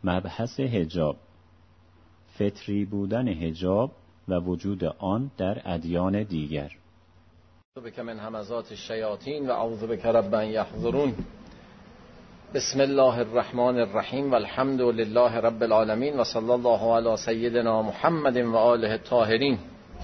مبحث حجاب، فطری بودن حجاب و وجود آن در ادیان دیگر. اعوذ بک من همزات الشیاطین و اعوذ بک رب ان یحضرون. بسم الله الرحمن الرحیم و الحمد لله رب العالمین و صلی الله علی سیدنا محمد و آله الطاهرین.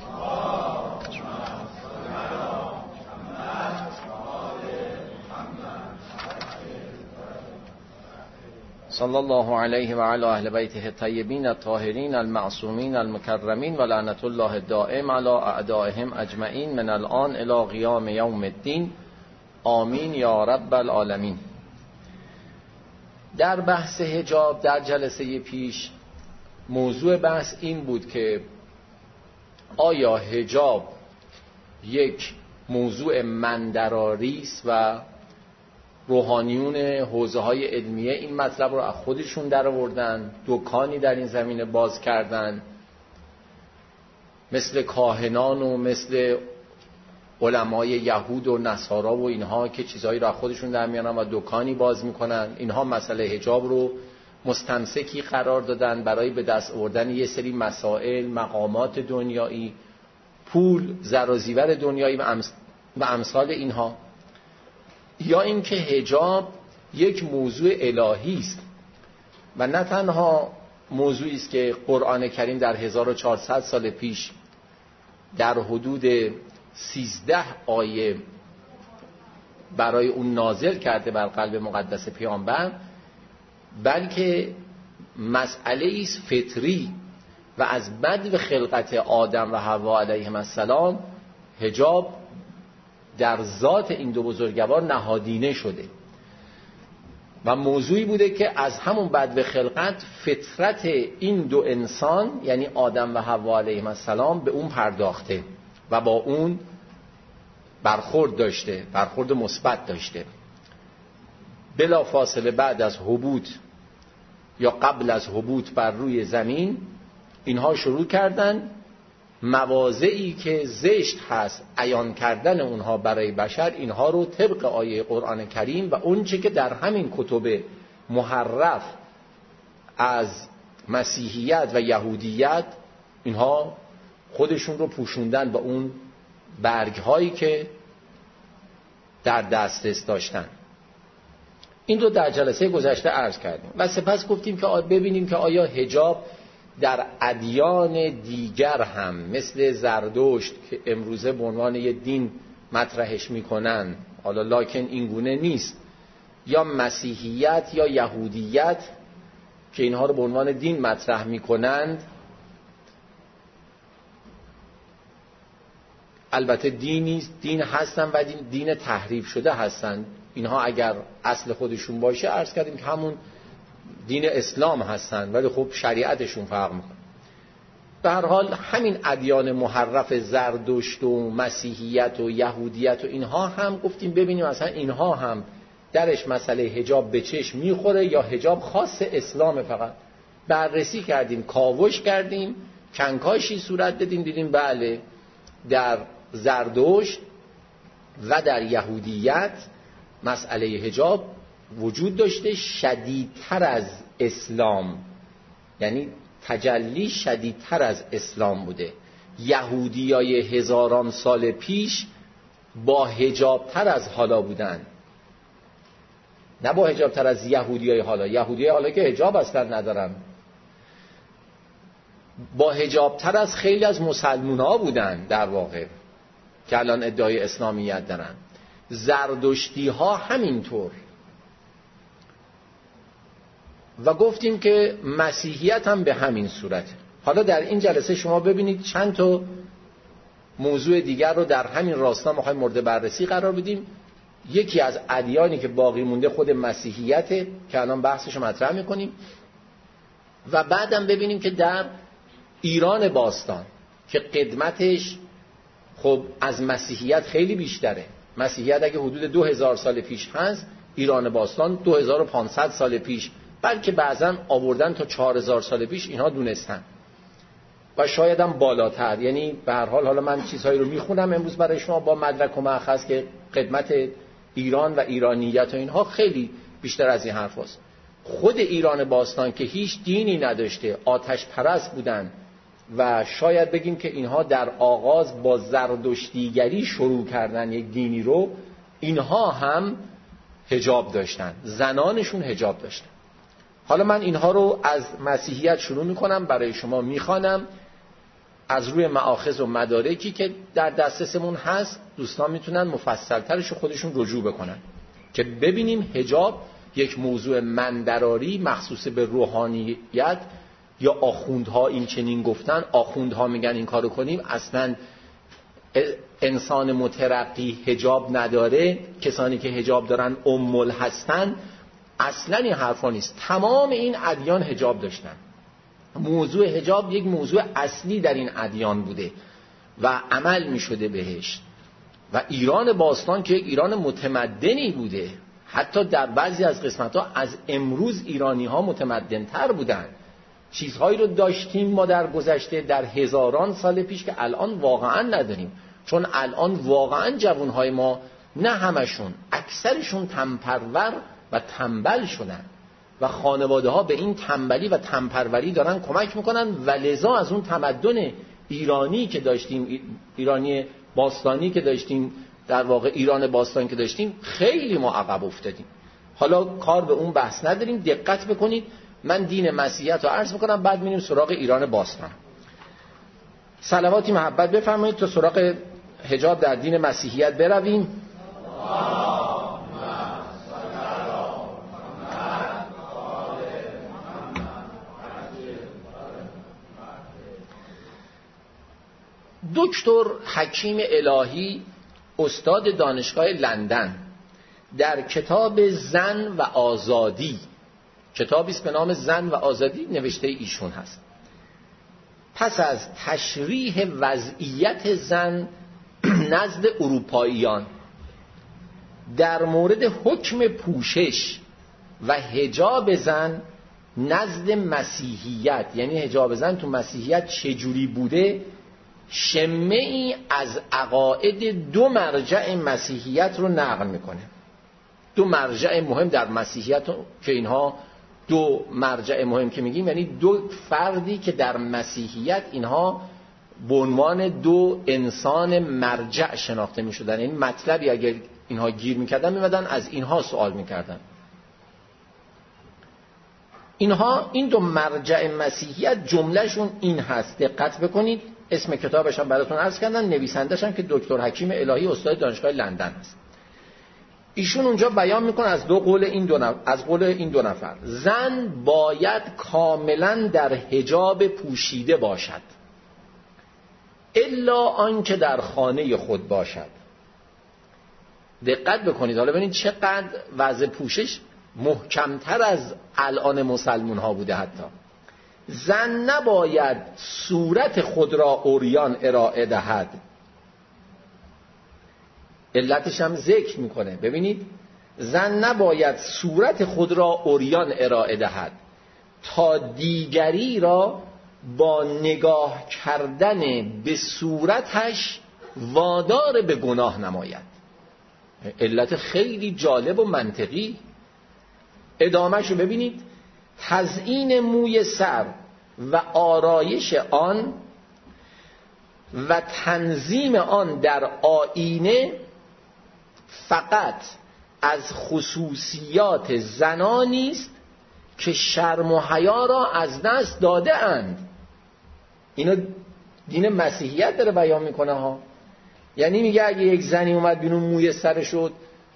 صلی الله علیه و علی اهل بیته الطیبین الطاهرین المعصومین المکرمین و لعنت الله الدائم علی اعدائهم اجمعین من الان الی قیام یوم الدین. آمین یا رب العالمین. در بحث حجاب در جلسه پیش موضوع بحث این بود که آیا حجاب یک موضوع مندراری است و روحانیون حوزه‌های علمیه این مطلب رو از خودشون در آوردن، دکانی در این زمینه باز کردن، مثل کاهنان و مثل علمای یهود و نصارا و اینها که چیزایی رو از خودشون در میارن و دکانی باز میکنن. اینها مسئله حجاب رو مستمسکی قرار دادن برای به دست آوردن یه سری مسائل، مقامات دنیایی، پول، زر و زیور دنیایی و امثال اینها. یا اینکه حجاب یک موضوع الهی است و نه تنها موضوعی است که قرآن کریم در 1400 سال پیش در حدود 13 آیه برای اون نازل کرده بر قلب مقدس پیامبر، بلکه مسئله است فطری و از بدو خلقت آدم و حوا علیهم السلام حجاب در ذات این دو بزرگوار نهادینه شده و موضوعی بوده که از همون بدو خلقت فطرت این دو انسان یعنی آدم و حوا علیهم السلام به اون پرداخته و با اون برخورد داشته، برخورد مثبت داشته. بلا فاصله بعد از هبوط یا قبل از هبوط بر روی زمین اینها شروع کردن مواضعی که زشت هست عیان کردن اونها برای بشر، اینها رو طبق آیه قرآن کریم و اون چه که در همین کتب محرف از مسیحیت و یهودیت اینها خودشون رو پوشوندن با اون برگ هایی که در دسترس داشتن. این رو در جلسه گذشته عرض کردیم و سپس گفتیم که ببینیم که آیا حجاب در ادیان دیگر هم مثل زردشت که امروزه به عنوان یه دین مطرحش میکنن، حالا لکن این گونه نیست، یا مسیحیت یا یهودیت که اینها رو به عنوان دین مطرح میکنند، البته دین هستن و دین تحریف شده هستن. اینها اگر اصل خودشون باشه عرض کردیم که همون دین اسلام هستن، ولی خب شریعتشون فرق میکنه. به هر حال همین ادیان محرف زردشت و مسیحیت و یهودیت و اینها هم گفتیم ببینیم اصلا اینها هم درش مسئله حجاب به چشم میخوره یا حجاب خاص اسلام. فقط بررسی کردیم، کاوش کردیم، کنکاشی صورت دادیم، دیدیم بله در زردشت و در یهودیت مسئله حجاب وجود داشته، شدیدتر از اسلام، یعنی تجلی شدیدتر از اسلام بوده. یهودیای هزاران سال پیش با حجابتر از حالا بودن، نه با حجابتر از یهودیای حالا. یهودیای حالا که حجاب اصلا ندارن، با حجابتر از خیلی از مسلمان ها بودن در واقع که الان ادعای اسلامیت دارن. زردشتی ها همینطور. و گفتیم که مسیحیت هم به همین صورته. حالا در این جلسه شما ببینید چند تا موضوع دیگر رو در همین راستا می‌خوایم مورد بررسی قرار بدیم. یکی از ادیانی که باقی مونده خود مسیحیته که الان بحثش رو مطرح می‌کنیم و بعدم ببینیم که در ایران باستان که قدمتش خب از مسیحیت خیلی بیشتره. مسیحیت اگه حدود 2000 سال پیش هست، ایران باستان 2500 سال پیش، بلکه بعضا آوردن تا 4000 سال پیش اینها دونستن و شاید هم بالاتر. یعنی به هر حال حالا من چیزهایی رو میخونم امروز برای شما با مدرک و مأخذ که قدمت ایران و ایرانیت و اینها خیلی بیشتر از این حرف هست. خود ایران باستان که هیچ دینی نداشته، آتش پرست بودن و شاید بگیم که اینها در آغاز با زردشتیگری شروع کردن یک دینی رو، اینها هم حجاب داشتن، زنانشون حجاب داشتن. حالا من اینها رو از مسیحیت شروع میکنم، برای شما میخوانم از روی مآخذ و مدارکی که در دسترسمون هست. دوستان میتونن مفصل‌ترش رو خودشون رجوع بکنن که ببینیم حجاب یک موضوع مندراری مخصوص به روحانیت یا آخوندها این چنین گفتن، آخوندها میگن این کارو کنیم، اصلا انسان مترقی حجاب نداره، کسانی که حجاب دارن امول هستن، اصلا این حرفا نیست. تمام این ادیان حجاب داشتن. موضوع حجاب یک موضوع اصلی در این ادیان بوده و عمل می شده بهش. و ایران باستان که یک ایران متمدنی بوده، حتی در بعضی از قسمت‌ها از امروز ایرانی ها متمدن تر بودن. چیزهایی رو داشتیم ما در گذشته در هزاران سال پیش که الان واقعا نداریم، چون الان واقعا جوانهای ما نه همشون، اکثرشون تنپرور و تنبل شدن و خانواده ها به این تنبلی و تنپروری دارن کمک میکنن و لذا از اون تمدن ایرانی که داشتیم، ایرانی باستانی که داشتیم، در واقع ایران باستان که داشتیم، خیلی ما عقب افتادیم. حالا کار به اون بحث نداریم، دقت بکنید. من دین مسیحیت رو عرض میکنم، بعد میریم سراغ ایران باستان. صلواتی محبت بفرمایید تا سراغ حجاب در دین مسیحیت برویم. دکتر حکیم الهی، استاد دانشگاه لندن، در کتاب زن و آزادی، کتابی است به نام زن و آزادی، نوشته ایشون هست. پس از تشریح وضعیت زن نزد اروپاییان در مورد حکم پوشش و حجاب زن نزد مسیحیت، یعنی حجاب زن تو مسیحیت چجوری بوده، شمعی از عقاید دو مرجع مسیحیت رو نقل میکنه. دو مرجع مهم در مسیحیت که اینها دو مرجع مهم که میگیم یعنی دو فردی که در مسیحیت اینها به عنوان دو انسان مرجع شناخته میشدن. این مطلبی اگر اینها گیر میکردن میمدن از اینها سوال میکردن. اینها این دو مرجع مسیحیت جملهشون این هست، دقت بکنید. اسم کتابش هم براتون عرض کردن، نویسندش هم که دکتر حکیم الهی استاد دانشگاه لندن هست. ایشون اونجا بیان میکنه از قول این دو نفر زن باید کاملا در حجاب پوشیده باشد الا آنکه در خانه خود باشد. دقت بکنید، حالا ببینید چقدر وضع پوشش محکمتر از الان مسلمون ها بوده. حتی زن نباید صورت خود را عریان ارائه دهد. علتش هم ذکر میکنه. ببینید، زن نباید صورت خود را عریان ارائه دهد تا دیگری را با نگاه کردن به صورتش وادار به گناه نماید. علت خیلی جالب و منطقی. ادامهشو ببینید. تزیین موی سر و آرایش آن و تنظیم آن در آیینه فقط از خصوصیات زنانی است که شرم و حیا را از دست داده اند. اینو دین مسیحیت داره بیان میکنه ها. یعنی میگه اگه یک زنی اومد بیرون موی سر شد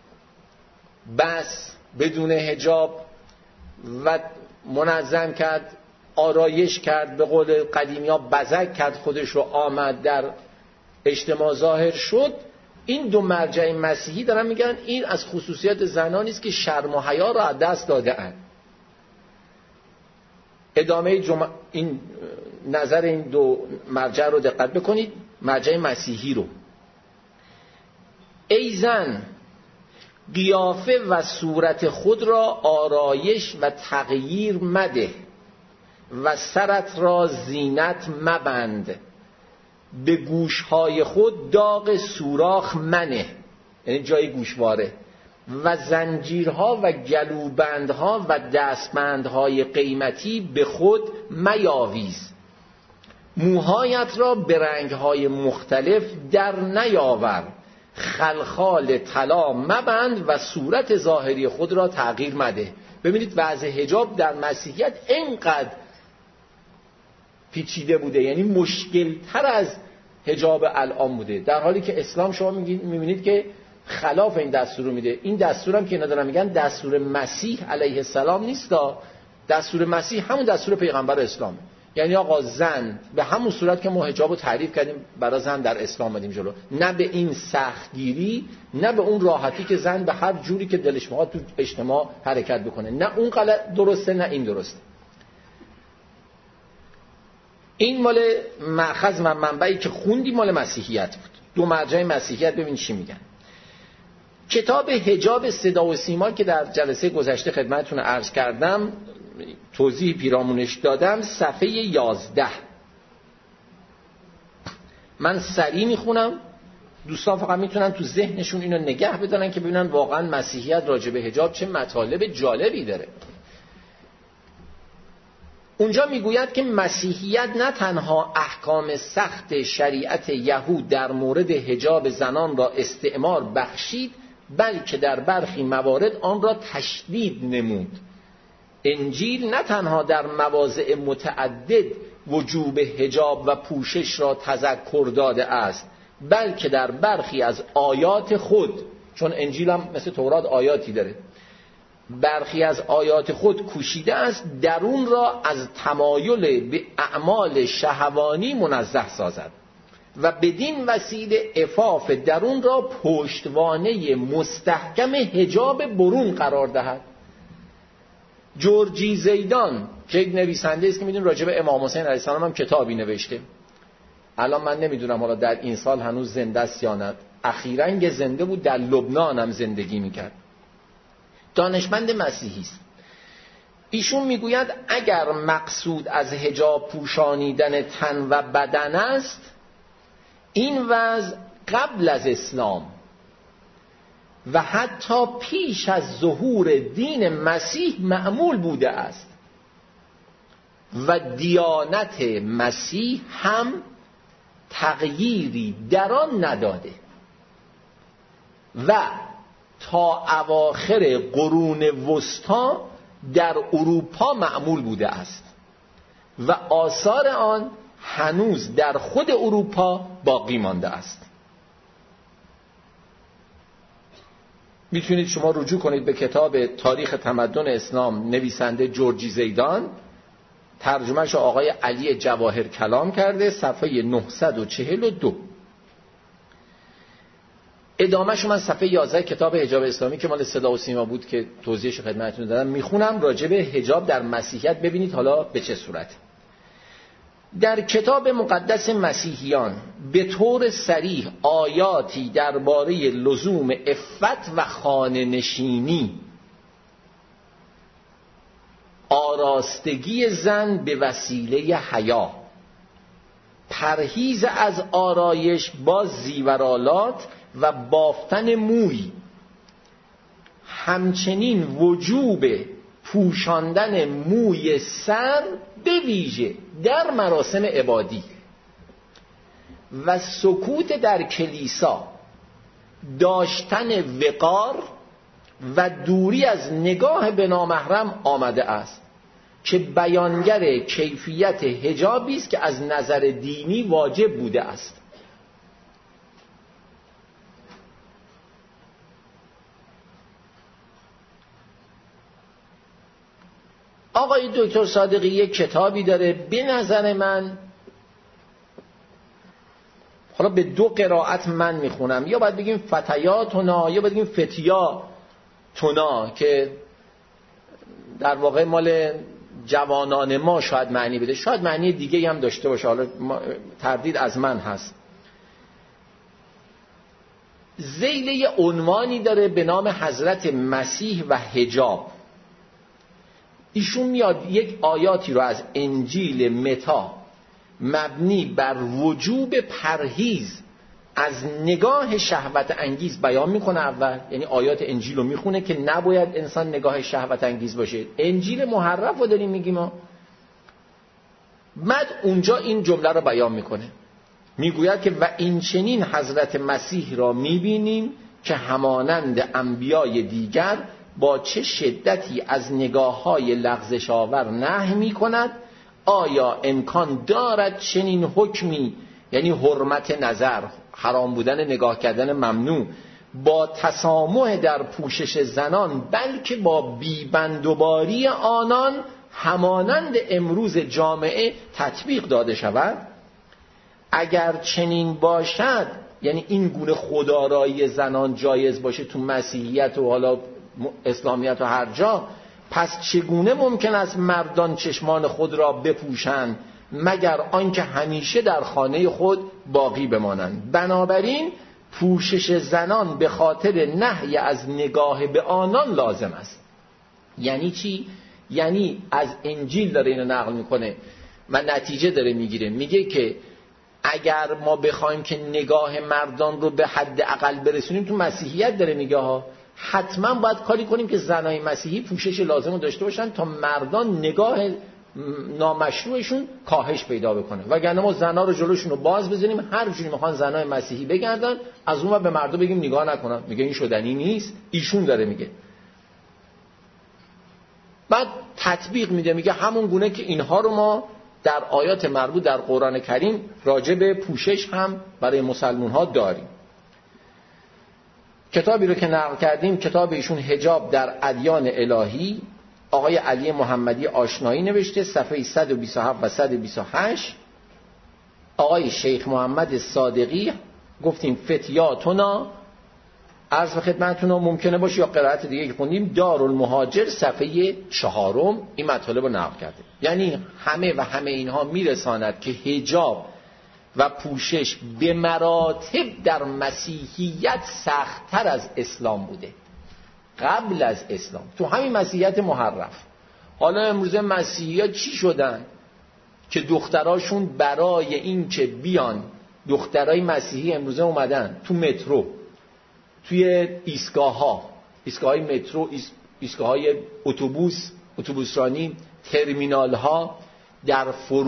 بس بدون حجاب و منظم کرد، آرایش کرد، به قول قدیمی ها بزک کرد خودش رو، آمد در اجتماع ظاهر شد، این دو مرجع مسیحی دارن میگن این از خصوصیات زنانی است که شرم و حیا را از دست داده اند. ادامه این نظر این دو مرجع رو دقت بکنید، مرجع مسیحی رو. ای زن، قیافه و صورت خود را آرایش و تغییر مده و سرت را زینت مبند، به گوشهای خود داغ سوراخ منه، یعنی جای گوشواره، و زنجیرها و گلوبندها و دستبندهای قیمتی به خود میاویز. موهایت را به رنگهای مختلف در نیاور. خلخال طلا مبند و صورت ظاهری خود را تغییر مده. ببینید وضع حجاب در مسیحیت اینقدر پیچیده بوده، یعنی مشکل تر از حجاب الان بوده، در حالی که اسلام شما میبینید که خلاف این دستور رو میده. این دستور هم که اینا دارن میگن دستور مسیح علیه السلام نیست. دستور مسیح همون دستور پیغمبر اسلامه. یعنی آقا زن به همون صورت که ما حجاب رو تعریف کردیم برای زن در اسلام بدیم جلو، نه به این سختگیری، نه به اون راحتی که زن به هر جوری که دلش میخواد تو اجتماع حرکت بکنه. نه اون غلط درسته نه این درسته. این مال مأخذ و منبعی که خوندیم مال مسیحیت بود. دو مرجع مسیحیت ببین چی میگن. کتاب حجاب صدا و سیما که در جلسه گذشته خدمتتون عرض کردم، توضیح پیرامونش دادم، صفحه 11. من سریع میخونم، دوستان فقط میتونن تو ذهنشون اینو نگه بدارن که ببینن واقعا مسیحیت راجع به حجاب چه مطالب جالبی داره. اونجا میگوید که مسیحیت نه تنها احکام سخت شریعت یهود در مورد حجاب زنان را استعمار بخشید، بلکه در برخی موارد آن را تشدید نمود. انجیل نه تنها در مواضع متعدد وجوب حجاب و پوشش را تذکر داده است، بلکه در برخی از آیات خود، چون انجیل هم مثل تورات آیاتی داره، برخی از آیات خود کوشیده است درون را از تمایل به اعمال شهوانی منزه سازد و بدین وسیله عفاف درون را پشتوانه مستحکم حجاب برون قرار دهد. جورجی زیدان که یک نویسنده است که میدونید راجع به امام حسین علیه السلام هم کتابی نوشته، الان من نمیدونم حالا در این سال هنوز زنده است یا نه، اخیراً زنده بود، در لبنان هم زندگی میکرد، دانشمند مسیحی است. ایشون میگوید اگر مقصود از حجاب پوشانیدن تن و بدن است، این وضع قبل از اسلام و حتی پیش از ظهور دین مسیح معمول بوده است و دیانت مسیح هم تغییری در آن نداده و تا اواخر قرون وسطا در اروپا معمول بوده است و آثار آن هنوز در خود اروپا باقی مانده است. میتونید شما رجوع کنید به کتاب تاریخ تمدن اسلام، نویسنده جورجی زیدان، ترجمهش آقای علی جواهر کلام کرده، صفحه 942. ادامهش من صفحه 11 کتاب حجاب اسلامی که مال صدا و سیما بود که توضیحش خدمتتون دادم میخونم، راجع به حجاب در مسیحیت ببینید حالا به چه صورته. در کتاب مقدس مسیحیان به طور صریح آیاتی درباره لزوم عفت و خانه نشینی، آراستگی زن به وسیله حیا، پرهیز از آرایش با زیورالات و بافتن موی، همچنین وجوب پوشاندن موی سر به ویژه در مراسم عبادی و سکوت در کلیسا، داشتن وقار و دوری از نگاه به نامحرم آمده است که بیانگر کیفیت حجابی است که از نظر دینی واجب بوده است. آقای دکتر صادقی یک کتابی داره، به نظر من، حالا به دو قرائت من میخونم، یا باید بگیم فتیاتنا یا باید بگیم فتیاتنا، که در واقع مال جوانان ما شاید معنی بده، شاید معنی دیگه هم داشته باشه، حالا تردید از من هست. ذیل عنوانی داره به نام حضرت مسیح و حجاب. ایشون میاد یک آیاتی رو از انجیل متی مبنی بر وجوب پرهیز از نگاه شهوت انگیز بیان میکنه اول، یعنی آیات انجیل رو میخونه که نباید انسان نگاه شهوت انگیز باشه. انجیل محرف رو داریم میگیم ما. بعد اونجا این جمله رو بیان میکنه، میگوید که و این چنین حضرت مسیح را میبینیم که همانند انبیای دیگر با چه شدتی از نگاه‌های لغزش‌آور نهی می‌کند. آیا امکان دارد چنین حکمی، یعنی حرمت نظر، حرام بودن نگاه کردن ممنوع، با تسامح در پوشش زنان بلکه با بیبندوباری آنان همانند امروز جامعه تطبیق داده شود؟ اگر چنین باشد، یعنی این گونه خودآرایی زنان جایز باشه تو مسیحیت و حالا اسلامیت و هر جا، پس چگونه ممکن است مردان چشمان خود را بپوشند مگر آنکه همیشه در خانه خود باقی بمانند؟ بنابراین پوشش زنان به خاطر نهی از نگاه به آنان لازم است. یعنی چی؟ یعنی از انجیل داره اینو نقل میکنه و نتیجه داره میگیره، میگه که اگر ما بخوایم که نگاه مردان رو به حد اقل برسونیم، تو مسیحیت داره میگه ها، حتما باید کاری کنیم که زنای مسیحی پوشش لازم رو داشته باشن تا مردان نگاه نامشروعشون کاهش پیدا بکنه، وگرنه ما زنا رو جلوشون رو باز بزنیم، هر جوری میخوان زنای مسیحی بگردن، از اون به مردم بگیم نگاه نکنن. میگه این شدنی نیست، ایشون داره میگه. بعد تطبیق میده، میگه همون گونه که اینها رو ما در آیات مربوط در قرآن کریم راجع به پوشش هم برای مسلمان ها داریم. کتابی رو که نقل کردیم، کتاب ایشون حجاب در ادیان الهی، آقای علی محمدی آشنایی نوشته، صفحه 127 و 128. آقای شیخ محمد صادقی گفتیم فتیاتنا، عرض به خدمتتون ممکنه باشه یا قرائت دیگه که خوندیم، دارالمهاجر صفحه 4 این مطالب رو نقل کرده. یعنی همه اینها میرساند که حجاب و پوشش به مراتب در مسیحیت سخت‌تر از اسلام بوده، قبل از اسلام، تو همین مسیحیت محرف. حالا امروزه مسیحی‌ها چی شدن که دختراشون برای این که بیان، دخترای مسیحی امروزه اومدن تو مترو، توی ایستگاه‌های مترو، ایستگاه‌های اتوبوسرانی، ترمینال‌ها، در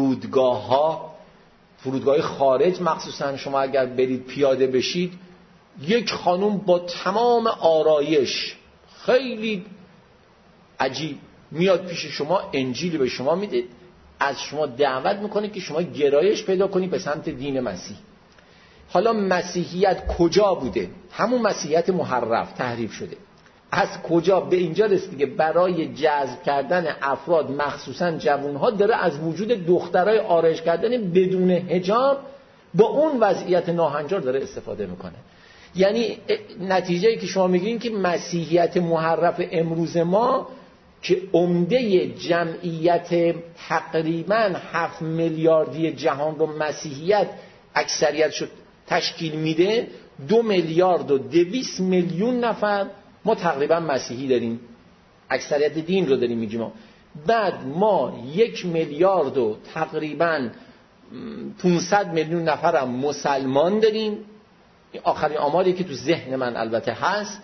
فرودگاه خارج مخصوصا، شما اگر برید پیاده بشید، یک خانم با تمام آرایش خیلی عجیب میاد پیش شما، انجیل به شما میده، از شما دعوت میکنه که شما گرایش پیدا کنید به سمت دین مسیح. حالا مسیحیت کجا بوده؟ همون مسیحیت محرف تحریف شده. از کجا به اینجا رسیده که برای جذب کردن افراد مخصوصا جوانها داره از وجود دخترای آرایش کردن بدون حجاب با اون وضعیت ناهنجار داره استفاده میکنه. یعنی نتیجه‌ای که شما میگین که مسیحیت محرف امروز ما که عمده جمعیت تقریباً 7 میلیاردی جهان رو مسیحیت اکثریت شد تشکیل میده، 2 میلیارد و 200 میلیون نفر ما تقریبا مسیحی داریم، اکثریت دین رو داریم میگیم. بعد ما 1 میلیارد و تقریبا 500 میلیون نفر هم مسلمان داریم. آخرین آماری که تو ذهن من البته هست،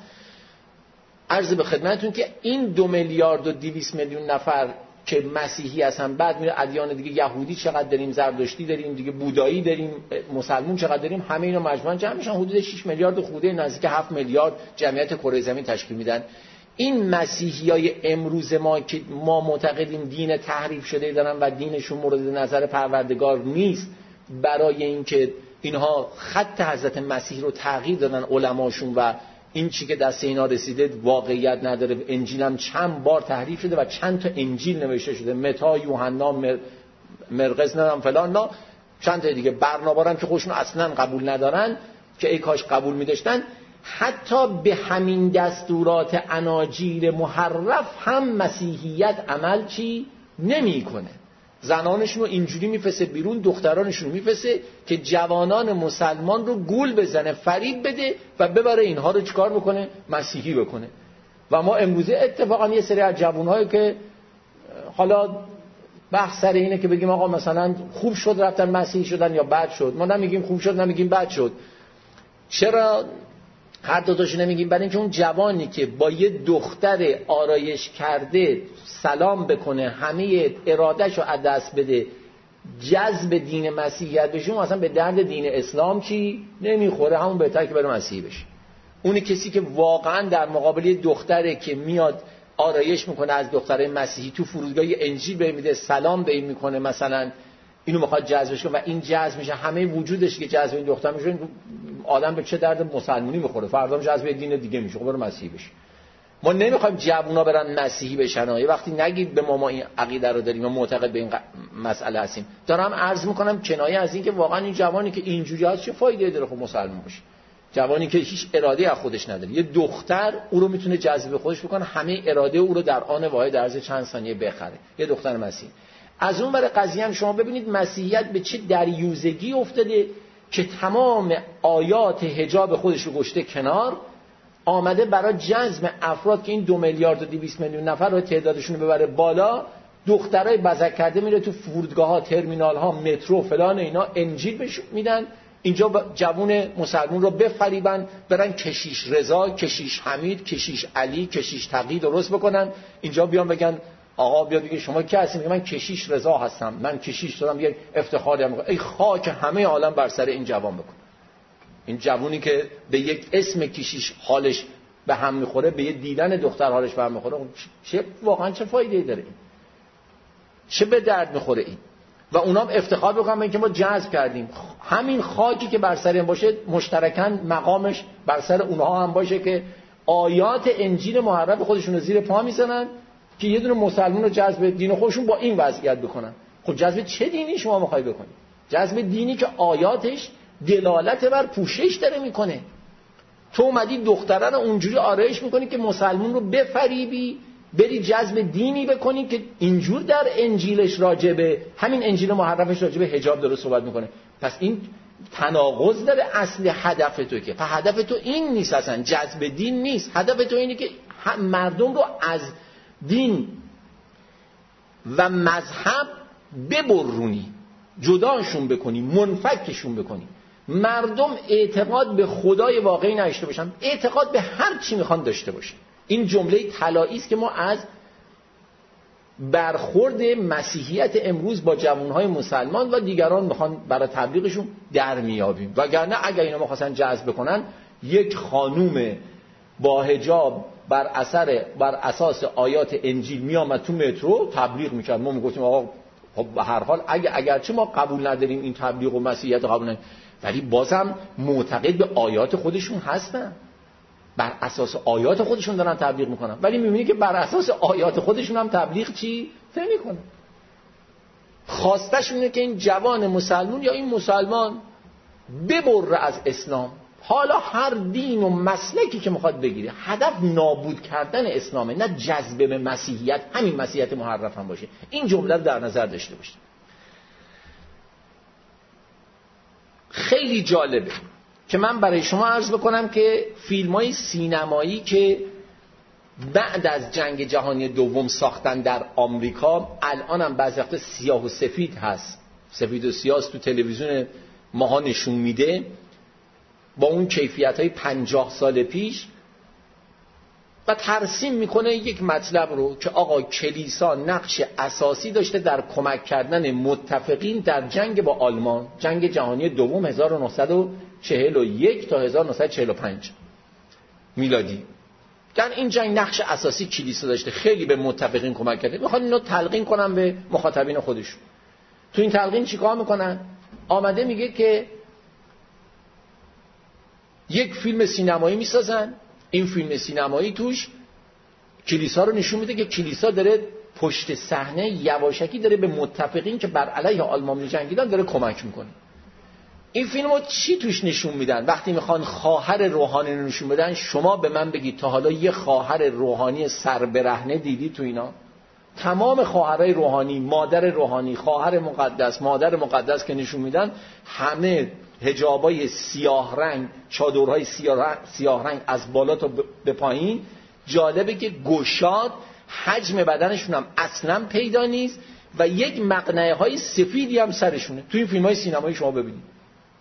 عرض به خدمتتون که این 2 میلیارد و 200 میلیون نفر که مسیحی هستن، بعد میره ادیان دیگه، یهودی چقدر داریم، زرتشتی داریم دیگه، بودایی داریم، مسلمون چقدر داریم، همه اینا مجموعاً جمع میشن حدود 6 میلیارد خورده، نزدیک 7 میلیارد جمعیت کره زمین تشکیل میدن. این مسیحیای امروز ما که ما معتقدیم دین تحریف شده دارن و دینشون مورد نظر پروردگار نیست، برای اینکه اینها خط حضرت مسیح رو تغییر دادن علماشون و این چی که دست اینا رسیده واقعیت نداره. انجیل هم چند بار تحریف شده و چند تا انجیل نوشته شده، متی، یوحنا، مرقس، ندارم فلان، نه چند تا دیگه، برنابا هم که خودشون اصلا قبول ندارن که ای کاش قبول می‌داشتن. حتی به همین دستورات اناجیل محرف هم مسیحیت عمل چی نمی‌کنه. زنانشون رو اینجوری میفرسته بیرون، دخترانشون رو میفرسته که جوانان مسلمان رو گول بزنه، فریب بده و ببره اینها رو چیکار بکنه؟ مسیحی بکنه. و ما امروزه اتفاقا یه سری از جوانهایی که حالا بحث سر اینه که بگیم آقا مثلا خوب شد رفتن مسیحی شدن یا بد شد، ما نمیگیم خوب شد نمیگیم بد شد، چرا هر دو تاشو نمیگیم؟ برای اینکه اون جوانی که با یه دختر آرایش کرده سلام بکنه، همه ارادهشو از دست بده، جذب دین مسیحیت بشه، اصلا به درد دین اسلام چی نمیخوره، همون بهتر که بره مسیحی بشه. اونی کسی که واقعا در مقابل دختره که میاد آرایش میکنه از دختره مسیحی تو فرودگاه انجیل به میده، سلام به این میکنه، مثلا اینو میخواد جذبش کنه و این جذب میشه، همه وجودش که جذب این دختر میشه، آدم به چه درد مسلمانی میخوره؟ فردا جذب دین دیگه میشه، خب بره مسیحی بشه. ما نمیخوایم جوونا برن مسیحی بشن. یه وقتی نگید به ما این عقیده رو داریم و معتقد به این مسئله هستیم. دارم عرض میکنم کنایه از این که واقعا این جوانی که اینجوری هست چه فایده داره خب مسلمان باشه؟ جوانی که هیچ اراده از خودش نداره، یه دختر او رو میتونه جذب خودش بکنه، همه اراده او رو در آن واحد در عرض چند ثانیه بخره، یه دختر مسیحی. از اون برای قضیه هم شما ببینید مسیحیت به چه دریوزگی افتاده که تمام آیات حجاب خودش رو گشته کنار، آمده برای جذب افراد که این 2 میلیارد و 200 میلیون نفر رو تعدادشون رو ببره بالا، دخترای بزک کرده میره تو فرودگاه‌ها، ترمینال‌ها، مترو فلان اینا انجیل بهش میدن، اینجا جوون مسلمون رو بفریبن، برن کشیش رضا، کشیش حمید، کشیش علی، کشیش تقی درست بکنن، اینجا بیان بگن آقا بیاد بگه شما کی هستی؟ میگه من کشیش رضا هستم، من کشیش شدم، یه افتخاری هم میکنه. ای خاک همه عالم بر سر این جوان بکن. این جوونی که به یک اسم کشیش حالش به هم میخوره، به یه دیدن دختر حالش به هم میخوره، چه واقعا چه فایده‌ای داره این؟ چه به درد میخوره این؟ و اونام افتخار بکنن به اینکه ما جذب کردیم. همین خاکی که بر سر این باشه مشترکاً مقامش بر سر اونها هم باشه که آیات انجیل محرف خودشون رو زیر پا میزنن که یه دونه مسلمان رو جذب دین خودشون با این وضعیت بکنن. خب جذب چه دینی شما میخوای بکنی؟ جذب دینی که آیاتش دلالت بر پوشش داره میکنه. تو اومدی دختره رو اونجوری آرایش میکنی که مسلمان رو بفریبی، بری جذب دینی بکنی که اینجور در انجیلش راجبه، همین انجیل محرفش راجبه حجاب داره صحبت میکنه. پس این تناقض داره اصل هدف تو، که هدف تو این نیست، اصلا جذب دین نیست. هدف تو اینه که مردم رو از دین و مذهب ببرونی، جداشون بکنی، منفکشون بکنی. مردم اعتقاد به خدای واقعی نداشته باشن، اعتقاد به هر چی میخوان داشته باشن. این جمله طلایی است که ما از برخورد مسیحیت امروز با جوانهای مسلمان و دیگران میخوان برای تبلیغشون در میابیم. وگرنه اگر اینا میخواستن جذب بکنن، یک خانوم با حجاب بر اساس آیات انجیل میامد تو مترو تبلیغ میکرد، ما میگفتیم آقا خب به هر حال اگرچه ما قبول نداریم این تبلیغ و مسیحیت قبول نداریم، ولی بازم معتقد به آیات خودشون هستن، بر اساس آیات خودشون دارن تبلیغ میکنن. ولی میبینی که بر اساس آیات خودشون هم تبلیغ چی نمیکنن. خواستشونه که این جوان مسلمون یا این مسلمان ببره از اسلام. حالا هر دین و مسلکی که میخواد بگیره، هدف نابود کردن اسلامه، نه جذب به مسیحیت، همین مسیحیت محرف هم باشه. این جمله رو در نظر داشته باشید. خیلی جالبه که من برای شما عرض بکنم که فیلم‌های سینمایی که بعد از جنگ جهانی دوم ساختن در آمریکا، الان هم بعضی وقتا سیاه و سفید هست، سفید و سیاه تو تلویزیون ماها نشون میده، با اون کیفیت‌های 50 سال پیش، و ترسیم میکنه یک مطلب رو که آقا کلیسا نقش اساسی داشته در کمک کردن متفقین در جنگ با آلمان، جنگ جهانی دوم 1941 تا 1945 میلادی. در این جنگ نقش اساسی کلیسا داشته، خیلی به متفقین کمک کرده. میخوان اینو تلقین کنن به مخاطبین خودشون. تو این تلقین چیکار میکنن؟ آمده میگه که یک فیلم سینمایی میسازن، این فیلم سینمایی توش کلیسا رو نشون میده که کلیسا داره پشت صحنه یواشکی داره به متفقین که بر علیه آلمان می‌جنگیدن داره کمک میکنه. این فیلمو چی توش نشون میدن؟ وقتی میخوان خواهر روحانی رو نشون بدن، شما به من بگید تا حالا یه خواهر روحانی سربرهنه دیدی تو اینا؟ تمام خواهرای روحانی، مادر روحانی، خواهر مقدس، مادر مقدس که نشون میدن، همه حجابای سیاه رنگ، چادرهای سیاه رنگ از بالا تا به پایین. جالبه که گشاد، حجم بدنشون هم اصلا پیدا نیست و یک مقنعه های سفیدی هم سرشونه. تو این فیلم های سینمایی شما ببینید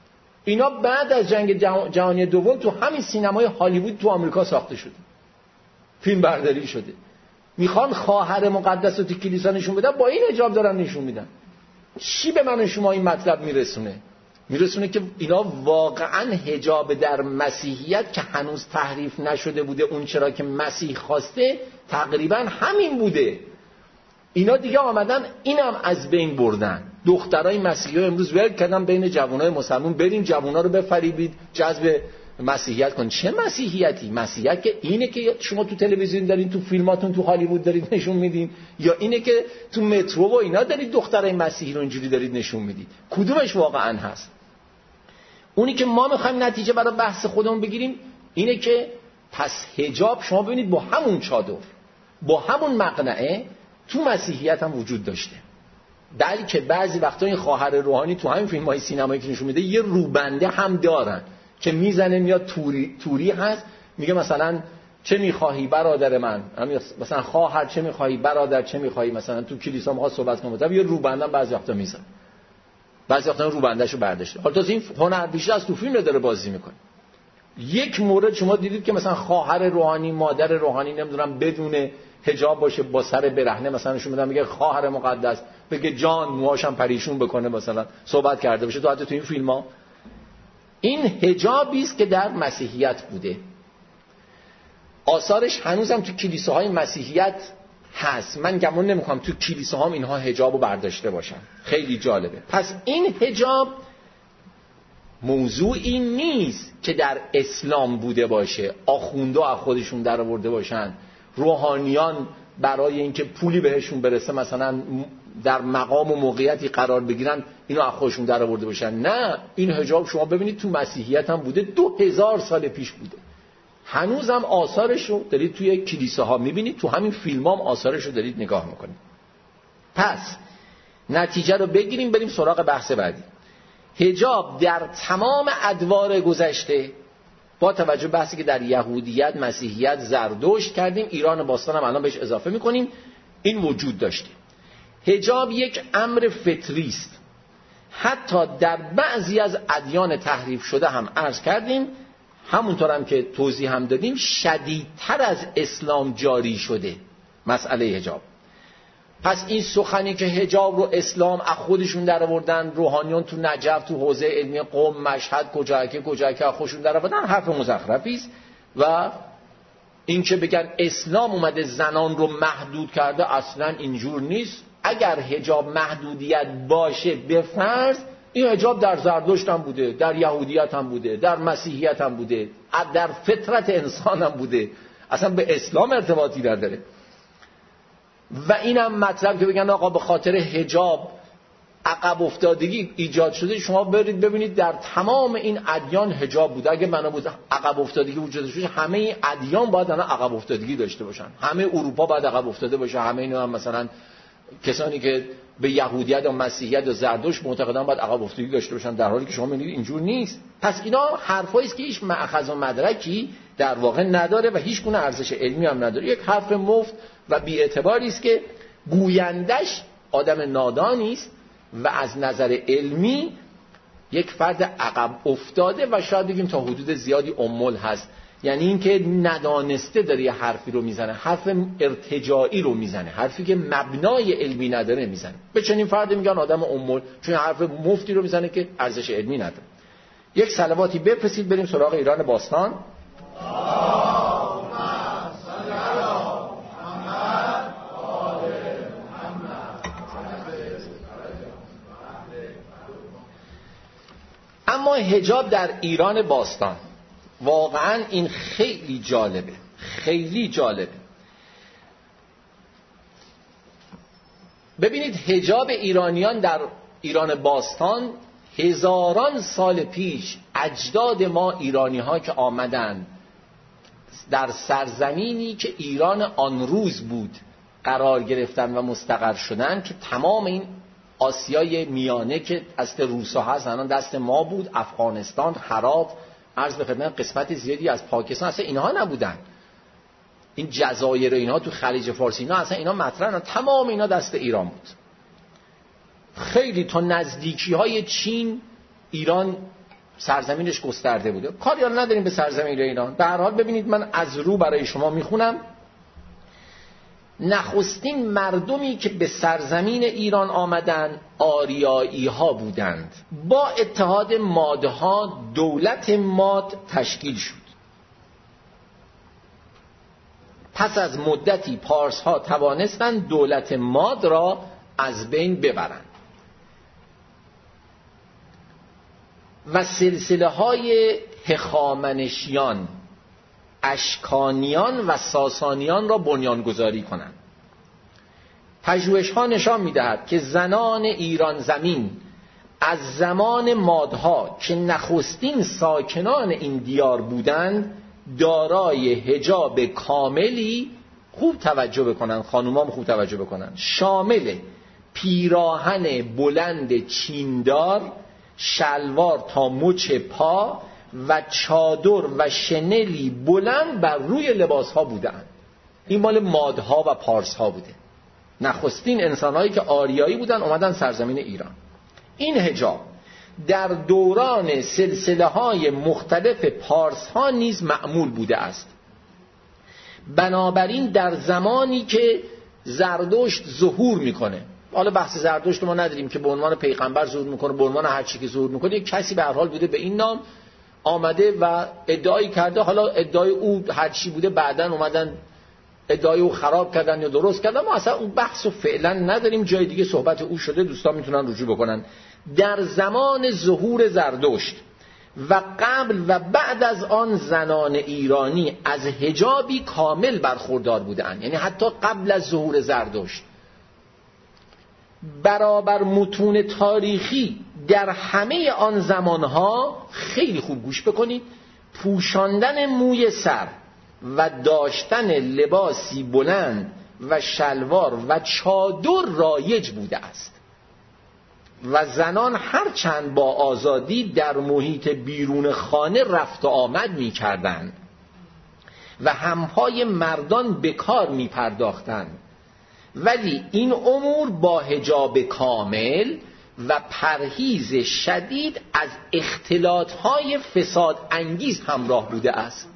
اینا بعد از جنگ جهانی دوم تو همین سینمای هالیوود تو آمریکا ساخته شده، فیلم برداری شده. میخوان خواهر مقدس رو تو کلیسا نشون بدن، با این حجاب دارن نشون میدن. چی به من و شما این مطلب میرسونه که اینا واقعا حجاب در مسیحیت که هنوز تحریف نشده بوده، اون چرا که مسیح خواسته تقریبا همین بوده. اینا دیگه آمدن اینم از بین بردن. دخترای مسیحی امروز ورد کردن بین جوانای مسلمان، برین جوانا رو بفریبید جذب مسیحیت کن. چه مسیحیتی؟ مسیحیت که اینه که شما تو تلویزیون دارین، تو فیلماتون تو هالیوود دارید نشون میدین، یا اینه که تو مترو و اینا دارید دخترای مسیحی رو اینجوری دارید نشون میدید؟ کدومش واقعا هست؟ اونی که ما میخوایم نتیجه برای بحث خودمون بگیریم اینه که پس حجاب شما ببینید با همون چادر، با همون مقنعه تو مسیحیت هم وجود داشته. دلیل که بعضی وقتا این خواهر روحانی تو همین فیلم‌های سینمایی که نشون میده یه روبنده هم دارن که میزنه میاد توری هست، میگه مثلا چه میخواهی برادر من، مثلا خواهر چه میخواهی، برادر چه میخواهی، مثلا تو کلیسا ما صحبت کنیم یه روبنده بعضی وقتا میزنه، بعضی وقتا روبندهشو برداشته. حالا این هنر بیشتر از تو فیلم داره بازی میکنه. یک مورد شما دیدید که مثلا خواهر روحانی، مادر روحانی نمیدونم بدون حجاب باشه با سر برهنه مثلا نشون میدن، میگه خواهر مقدس، بگه جان موهاشم پریشون بکنه مثلا صحبت کرده باشه. تو حتی تو این فیلم‌ها این حجابی است که در مسیحیت بوده. آثارش هنوزم تو کلیساهای مسیحیت هست. من گمان نمی‌کنم تو کلیساهام اینها حجابو برداشته باشن. خیلی جالبه. پس این حجاب موضوعی نیست که در اسلام بوده باشه، آخوندا از خودشون در آورده باشن، روحانیان برای اینکه پولی بهشون برسه مثلا در مقام و موقعیتی قرار بگیرن اینو از خودشون در آورده باشن. نه، این حجاب شما ببینید تو مسیحیت هم بوده، 2000 سال پیش بوده. هنوزم آثارش رو دارید توی کلیساها میبینید، تو همین فیلمام آثارش رو دارید نگاه میکنید. پس نتیجه رو بگیریم بریم سراغ بحث بعدی. حجاب در تمام ادوار گذشته با توجه به بحثی که در یهودیت، مسیحیت، زرتشت کردیم، ایران باستان هم الان بهش اضافه میکنیم، این وجود داشته. حجاب یک امر فطری است. حتی در بعضی از ادیان تحریف شده هم عرض کردیم، همونطور هم که توضیح هم دادیم، شدیدتر از اسلام جاری شده مسئله حجاب. پس این سخنی که حجاب رو اسلام از خودشون در آوردن، روحانیون تو نجف تو حوزه علمی قم، مشهد، کجا از خودشون در آوردن، حرف مزخرفی است. و این که بگن اسلام اومده زنان رو محدود کرده، اصلا اینجور نیست. اگر حجاب محدودیت باشه به فرض، این حجاب در زرتشت هم بوده، در یهودیت هم بوده، در مسیحیت هم بوده، در فطرت انسان هم بوده، اصلا به اسلام ارتباطی نداره. و اینم مطلب که بگن آقا به خاطر حجاب عقب افتادگی ایجاد شده، شما برید ببینید در تمام این ادیان حجاب بوده. اگه بنا بود عقب افتادگی وجود داشته، همه این ادیان باید الان عقب افتادگی داشته باشن، همه اروپا باید عقب افتاده باشه، همه اینا هم مثلا کسانی که به یهودیت و مسیحیت و زرتشت معتقدن باید عقب افتادگی داشته باشن، در حالی که شما می‌بینید اینجور نیست. پس اینا حرفایی است که هیچ مأخذ و مدرکی در واقع نداره و هیچ گونه ارزش علمی هم نداره. یک حرف مفت و بی‌اعتباری است که گویندش آدم نادانی است و از نظر علمی یک فرد عقب افتاده و شاید بگیم تا حدود زیادی امول هست. یعنی اینکه ندانسته داره یه حرفی رو میزنه، حرف ارتجاعی رو میزنه، حرفی که مبنای علمی نداره میزنه. به چنین فردی میگن آدم امول، چون حرف مفتی رو میزنه که ارزش علمی نداره. یک صلواتی بفرستید بریم سراغ ایران باستان. اما حجاب در ایران باستان واقعا این خیلی جالبه، خیلی جالبه. ببینید حجاب ایرانیان در ایران باستان هزاران سال پیش اجداد ما ایرانی ها که آمدن در سرزمینی که ایران آن روز بود قرار گرفتن و مستقر شدن، که تمام این آسیای میانه که دست روسا هست الان دست ما بود، افغانستان، هرات، عرض به خدمت قسمت زیادی از پاکستان، اصلا اینها نبودن. این جزایر اینها تو خلیج فارس اینا اصلا اینا مطرح، تمام اینا دست ایران بود. خیلی تا نزدیکی های چین ایران سرزمینش گسترده بوده. کاری نداریم به سرزمین ایران. به هر حال ببینید من از رو برای شما میخونم. نخستین مردمی که به سرزمین ایران آمدند آریایی ها بودند. با اتحاد مادها دولت ماد تشکیل شد. پس از مدتی پارس ها توانستند دولت ماد را از بین ببرند و سلسله های هخامنشیان، اشکانیان و ساسانیان را بنیانگذاری کنند. پژوهش ها نشان می‌دهد که زنان ایران زمین از زمان مادها که نخستین ساکنان این دیار بودند دارای حجاب کاملی، خوب توجه بکنن خانومام، خوب توجه بکنن، شامل پیراهن بلند چیندار، شلوار تا مچ پا و چادر و شنلی بلند بر روی لباس ها بودند. این مال مادها و پارس ها بوده. نخستین انسانهایی که آریایی بودن اومدن سرزمین ایران. این حجاب در دوران سلسله های مختلف پارس ها نیز معمول بوده است. بنابراین در زمانی که زرتشت ظهور میکنه، حالا بحث زرتشت ما نداریم که به عنوان پیغمبر ظهور میکنه، به عنوان هر چی که ظهور میکنه، یک کسی به هر حال بوده به این نام آمده و ادعایی کرده. حالا ادعای او هر چی بوده بعدن اومدن ادعای او خراب کردن یا درست کردن، ما اصلا اون بحث رو فعلا نداریم، جای دیگه صحبت او شده، دوستان میتونن رجوع بکنن. در زمان ظهور زرتشت و قبل و بعد از آن زنان ایرانی از حجابی کامل برخوردار بودند، یعنی حتی قبل از ظهور زرتشت. برابر متون تاریخی در همه آن زمانها، خیلی خوب گوش بکنید، پوشاندن موی سر و داشتن لباسی بلند و شلوار و چادر رایج بوده است و زنان هرچند با آزادی در محیط بیرون خانه رفت و آمد می کردند و همپای مردان به کار می پرداختند، ولی این امور با حجاب کامل و پرهیز شدید از اختلاطهای فساد انگیز همراه بوده است.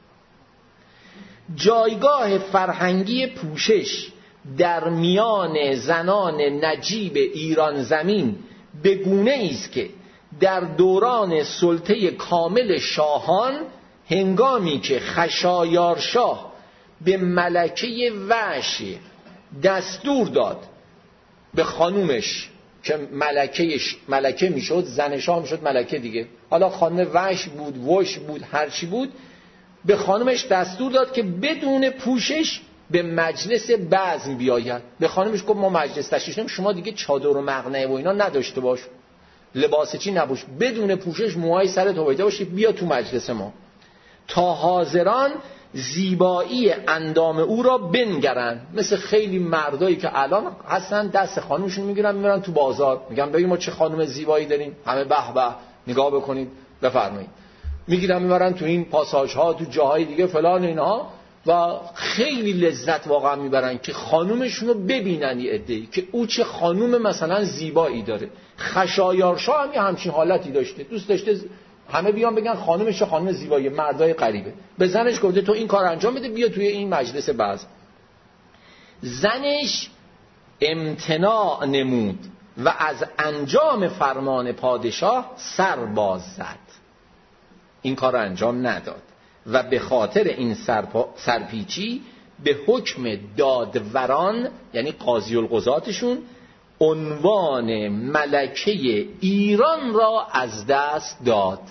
جایگاه فرهنگی پوشش در میان زنان نجیب ایران زمین به گونه است که در دوران سلطه کامل شاهان، هنگامی که خشایارشاه به ملکه وحش دستور داد به خانومش که ملکه میشد، زن شاه میشد ملکه دیگه، حالا خانم وحش بود، وش بود، هرچی بود، به خانمش دستور داد که بدون پوشش به مجلس بزم بیاید. به خانمش گفت ما مجلس تشریف نمی‌کنیم، شما دیگه چادر و مقنعه و اینا نداشته باش، لباس چی نباش، بدون پوشش موهای سرت آویزون باشی، بیا تو مجلس ما تا حاضران زیبایی اندام او را بنگرند. مثل خیلی مردایی که الان هستن دست خانمشون میگیرن میبرن تو بازار، میگن ببین ما چه خانم زیبایی داریم، همه به به نگاه بکنید بفرمایید، میگیرن میبرن تو این پاساژ ها، تو جاهای دیگه فلان اینها، و خیلی لذت واقعا میبرن که خانومشون رو ببینن یه عده‌ای که او چه خانوم مثلا زیبایی داره. خشایارشاه هم یه همچین حالتی داشته، دوست داشته همه بیان بگن خانومش خانم زیبایی، مردای غریبه، به زنش گفته تو این کار انجام بده، بیا توی این مجلس بعض. زنش امتناع نمود و از انجام فرمان پادشاه سر باز زد، این کار انجام نداد و به خاطر این سرپیچی به حکم دادوران، یعنی قاضی القضاتشون، عنوان ملکه ایران را از دست داد.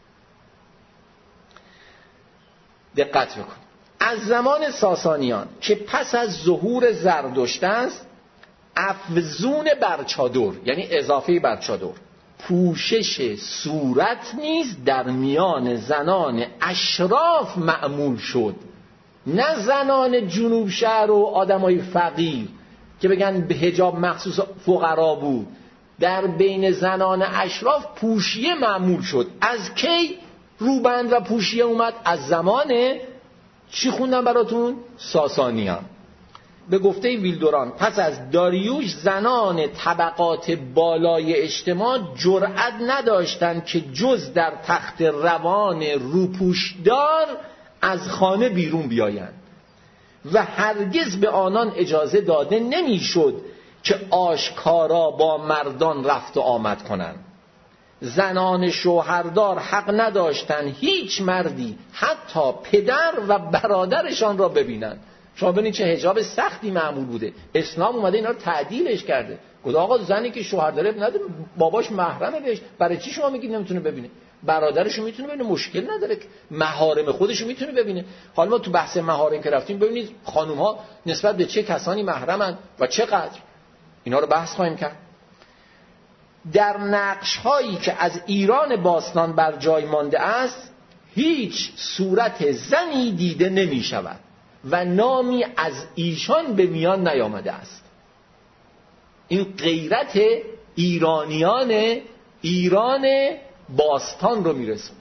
دقت بکن، از زمان ساسانیان که پس از ظهور زرتشت است، افزون بر چادر، یعنی اضافه بر چادر، پوشش صورت نیز در میان زنان اشراف معمول شد، نه زنان جنوب شهر و آدمای فقیر که بگن به حجاب مخصوص فقرا بود. در بین زنان اشراف پوشیه معمول شد. از کی روبند و پوشیه اومد؟ از زمان چی خوندم براتون؟ ساسانیان. به گفته ویلدوران پس از داریوش زنان طبقات بالای اجتماع جرأت نداشتند که جز در تخت روان روپوشدار از خانه بیرون بیایند و هرگز به آنان اجازه داده نمیشد که آشکارا با مردان رفت و آمد کنند. زنان شوهردار حق نداشتند هیچ مردی حتی پدر و برادرشان را ببینند. شما ببینید چه حجاب سختی معمول بوده. اسلام اومده اینا رو تعدیلش کرده. گفته آقا زنی که شوهر داره نده باباش محرمه بهش، برای چی شما میگید نمیتونه ببینه؟ برادرشو میتونه ببینه، مشکل نداره. محارم خودشو میتونه ببینه. حالا ما تو بحث محارم که رفتیم ببینید خانم ها نسبت به چه کسانی محرمن و چقدر، اینا رو بحث خواهیم کرد. در نقش هایی که از ایران باستان بر جای مانده است هیچ صورت زنی دیده نمی شود و نامی از ایشان به میان نیامده است. این غیرت ایرانیان ایران باستان رو میرسونه.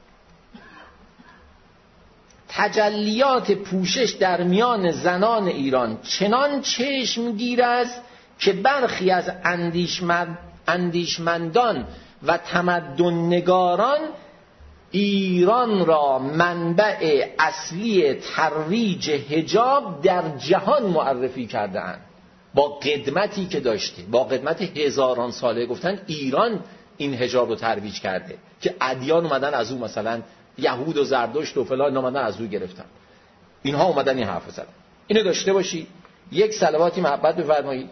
تجلیات پوشش در میان زنان ایران چنان چشمگیر است که برخی از اندیشمندان و تمدن‌نگاران ایران را منبع اصلی ترویج حجاب در جهان معرفی کرده‌اند. با قدمتی که داشته، با قدمت هزاران ساله، گفتن ایران این حجاب رو ترویج کرده که ادیان اومدن از اون، مثلا یهود و زردشت و فلان اومدن از اون گرفتن. اینها اومدن این حرف زدن. اینو داشته باشید. یک صلواتی محبت بفرمایید.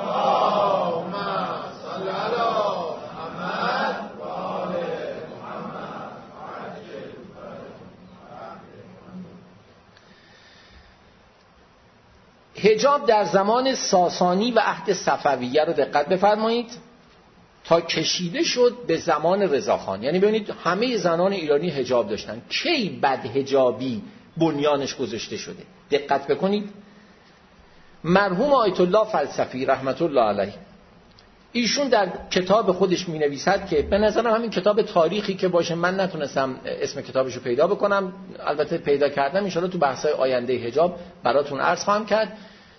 حجاب در زمان ساسانی و عهد صفویه رو دقت بفرمایید تا کشیده شد به زمان رضاخان. یعنی ببینید همه زنان ایرانی حجاب داشتن. کی بد حجابی بنیانش گذاشته شده؟ دقت بکنید. مرحوم آیت الله فلسفی رحمت الله علیه ایشون در کتاب خودش می نویسد که به نظرم همین کتاب تاریخی که باشه، من نتونستم اسم کتابشو پیدا بکنم، البته پیدا کردم، ان شاءالله تو بحث‌های آینده حجاب براتون عرض خواهم کرد.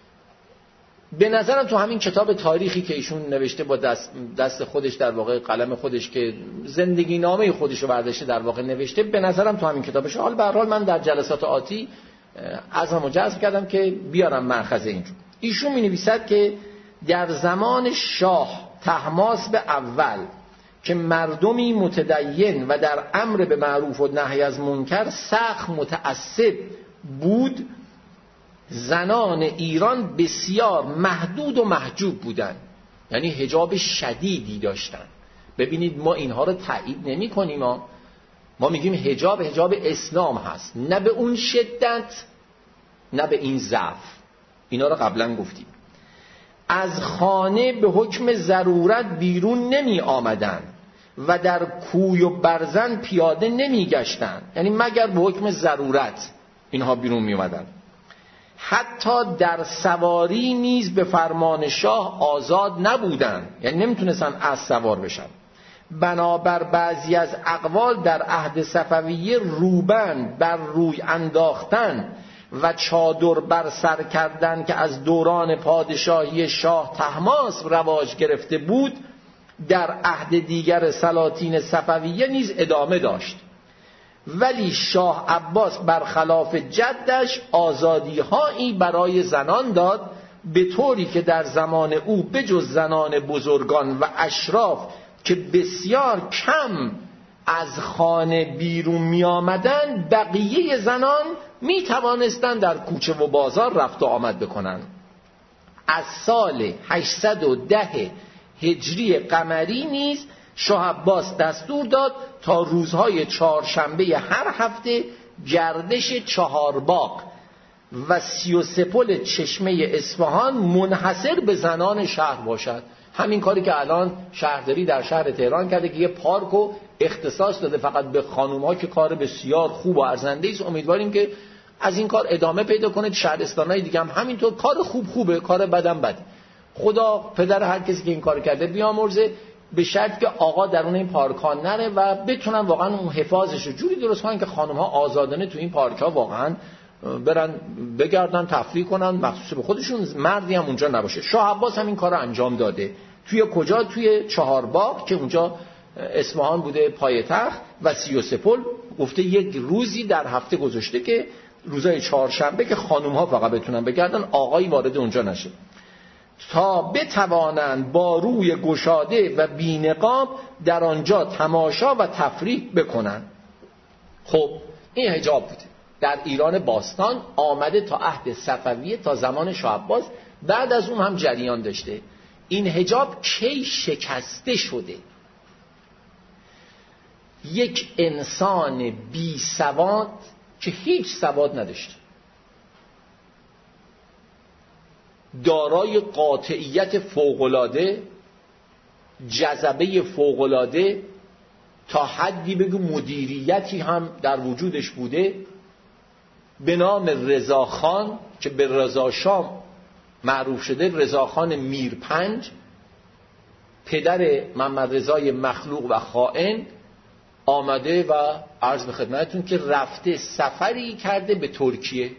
به نظرم تو همین کتاب تاریخی که ایشون نوشته با دست خودش، در واقع قلم خودش که زندگی نامه خودشو برداشته در واقع نوشته، به نظرم تو همین کتابش، حال به هر حال من در جلسات آتی عزمو جذب کردم که بیارم مأخذ اینجا. ایشون می نویسد که در زمان شاه طهماسب اول که مردمی متدین و در امر به معروف و نهی از منکر سخت متعصب بود، زنان ایران بسیار محدود و محجوب بودند. یعنی حجاب شدیدی داشتن. ببینید ما اینها رو تایید نمی کنیم، ما میگیم حجاب اسلام هست، نه به اون شدت نه به این ضعف. اینا رو قبلا گفتیم. از خانه به حکم ضرورت بیرون نمی آمدن و در کوی و برزن پیاده نمی گشتن، یعنی مگر به حکم ضرورت اینها بیرون می آمدن. حتی در سواری نیز به فرمان شاه آزاد نبودن، یعنی نمیتونستن اسب سوار بشن. بنابر بعضی از اقوال در عهد صفویه روبند بر روی انداختن و چادر بر سر کردن که از دوران پادشاهی شاه طهماسب رواج گرفته بود، در عهد دیگر سلاطین صفویه نیز ادامه داشت. ولی شاه عباس برخلاف جدش آزادی‌هایی برای زنان داد، به طوری که در زمان او بجز زنان بزرگان و اشراف که بسیار کم از خانه بیرون می آمدن، بقیه زنان می توانستند در کوچه و بازار رفت و آمد بکنند. از سال 810 هجری قمری نیز شاه عباس دستور داد تا روزهای چهارشنبه هر هفته گردش 4 باغ و 33 پل چشمه اصفهان منحصر به زنان شهر باشد. همین کاری که الان شهرداری در شهر تهران کرده که یه پارکو اختصاص داده فقط به خانوم‌ها که کار بسیار خوب و ارزنده است. امیدواریم که از این کار ادامه پیدا کنه. شهرستان‌های دیگه هم همینطور. کار خوبه، کار بدم بده. خدا پدر هر کسی که این کار کرده بیامرزه، به شرط که آقا درون این پارک‌ها نره و بتونن واقعا اون حفاظش رو جوری درست کنن که خانم‌ها آزادانه تو این پارک‌ها واقعا برن بگردن تفریح کنن مخصوص به خودشون، مردی هم اونجا نباشه. شاه عباس هم این کار رو انجام داده. توی کجا؟ توی چهارباغ که اونجا اصفهان بوده پایتخت و 33 پل. گفته یک روزی در هفته گذاشته که روزای چهارشنبه که خانوم‌ها فقط بتونن بگردن، آقایی وارد اونجا نشه، تا بتوانند با روی گشاده و بی‌نقاب در آنجا تماشا و تفریح بکنن. خب این حجاب بوده در ایران باستان، آمده تا عهد صفویه تا زمان شاه عباس، بعد از اون هم جریان داشته. این حجاب کی شکسته شده؟ یک انسان بی سواد که هیچ سواد نداشته، دارای قاطعیت فوق‌العاده، جذبه فوق‌العاده، تا حدی بگو مدیریتی هم در وجودش بوده، به نام رضاخان که به رضاشاه معروف شده، رضاخان میرپنج، پدر محمد رضای مخلوق و خائن، آمده و عرض به خدمتتون که رفته سفری کرده به ترکیه.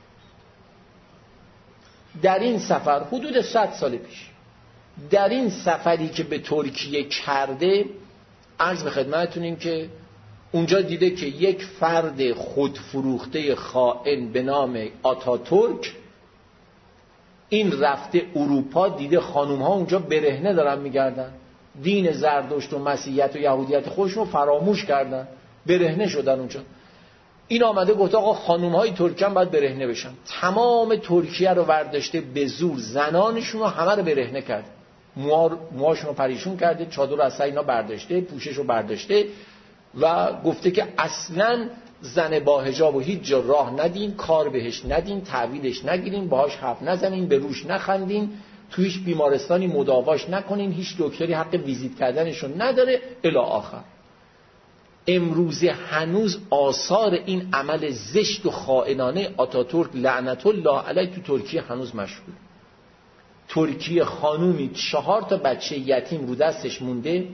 در این سفر حدود 100 سال پیش، در این سفری که به ترکیه کرده، عرض به خدمتتون این که اونجا دیده که یک فرد خودفروخته خائن به نام آتاتورک، این رفته اروپا، دیده خانوم ها اونجا برهنه دارن میگردن، دین زردشت و مسیحیت و یهودیت خودشون رو فراموش کردن، برهنه شدن اونجا. این آمده گفت آقا خانوم های ترکیه هم باید برهنه بشن. تمام ترکیه رو ورداشته به زور، زنانشون رو همه رو برهنه کرد، موهاشون رو پریشون کرده، چادر رو از سر اینا برداشته، پوشش رو برداشته و گفته که اصلا زن با حجاب و هیچ جا راه ندین، کار بهش ندین، تحویلش نگیرین، باهاش حرف نزنین، به روش نخندین، تو هیچ بیمارستانی مداواش نکنین، هیچ دکتری حق ویزیت کردنشون نداره الی آخر. امروزه هنوز آثار این عمل زشت و خائنانه آتاتورک لعنت الله علیه تو ترکیه هنوز مشهور. ترکیه خانومی 4 تا بچه یتیم رو دستش مونده،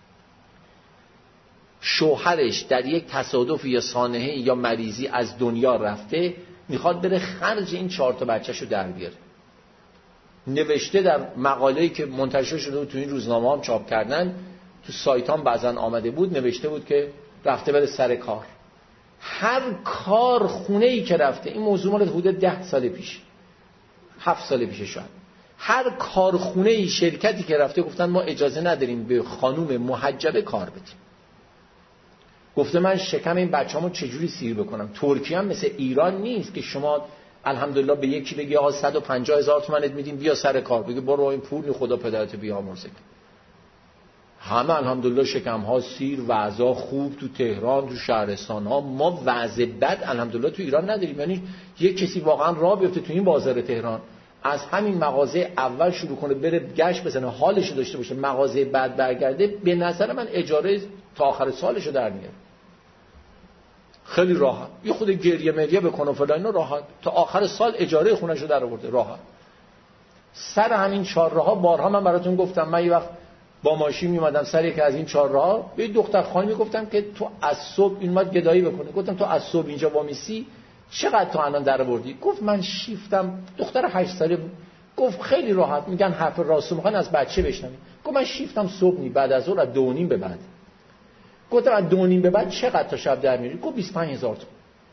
شوهرش در یک تصادف یا سانحه یا مریضی از دنیا رفته، میخواد بره خرج این 4 تا بچه‌شو در بیاره. نوشته در مقاله‌ای که منتشر شده بود تو این روزنامه هم چاپ کردن، تو سایت هم بعضن آمده بود، نوشته بود که رفته بره سر کار. هر کار خونه‌ای که رفته، این موضوع مال حدود 10 سال پیش، 7 سال پیش شاید، هر کارخونه‌ای شرکتی که رفته گفتن ما اجازه نداریم به خانوم محجبه کار بدیم. گفته من شکم این بچه‌مو چجوری سیر بکنم؟ ترکیه هم مثل ایران نیست که شما الحمدلله به یکی بگی آقا 150,000 تومانت میدیم بیا سر کار، بگی برو این پول خدا پدرت بیامرزه. همه الحمدلله شکم ها سیر، وضع خوب تو تهران، تو شهرستان ها. ما وضع بد الحمدلله تو ایران نداریم. یعنی یک کسی واقعا راه بیفته تو این بازار تهران، از همین مغازه اول شروع کنه بره گشت بزنه، حالشو داشته باشه، مغازه بعد برگرده، به نظر من اجاره تا آخر سالشو در میاره. خیلی راحت یه خود گریه مریه بکنه فلان اینا، راحت تا آخر سال اجاره خونه‌شو در آورده راحت. سر همین چهارراها بارها من براتون گفتم، من یه وقت با ماشین میومدم سر یک از این چهارراها، به دختر خانمی گفتم که تو از صبح این اومد گدایی بکنه، گفتم تو از صبح اینجا وامیسی چقدر تو الان در آوردی؟ گفت من شیفتم. دختر 8 ساله بود. گفت خیلی راحت، میگن حرف راستو میخوان از بچه بشنوی. گفت من شیفتم صبح بعد از ظهر از 2:30 به بعد. گفتم از 2:30 به بعد چقدر تا شب در میاری؟ گفت 25,000 تومان.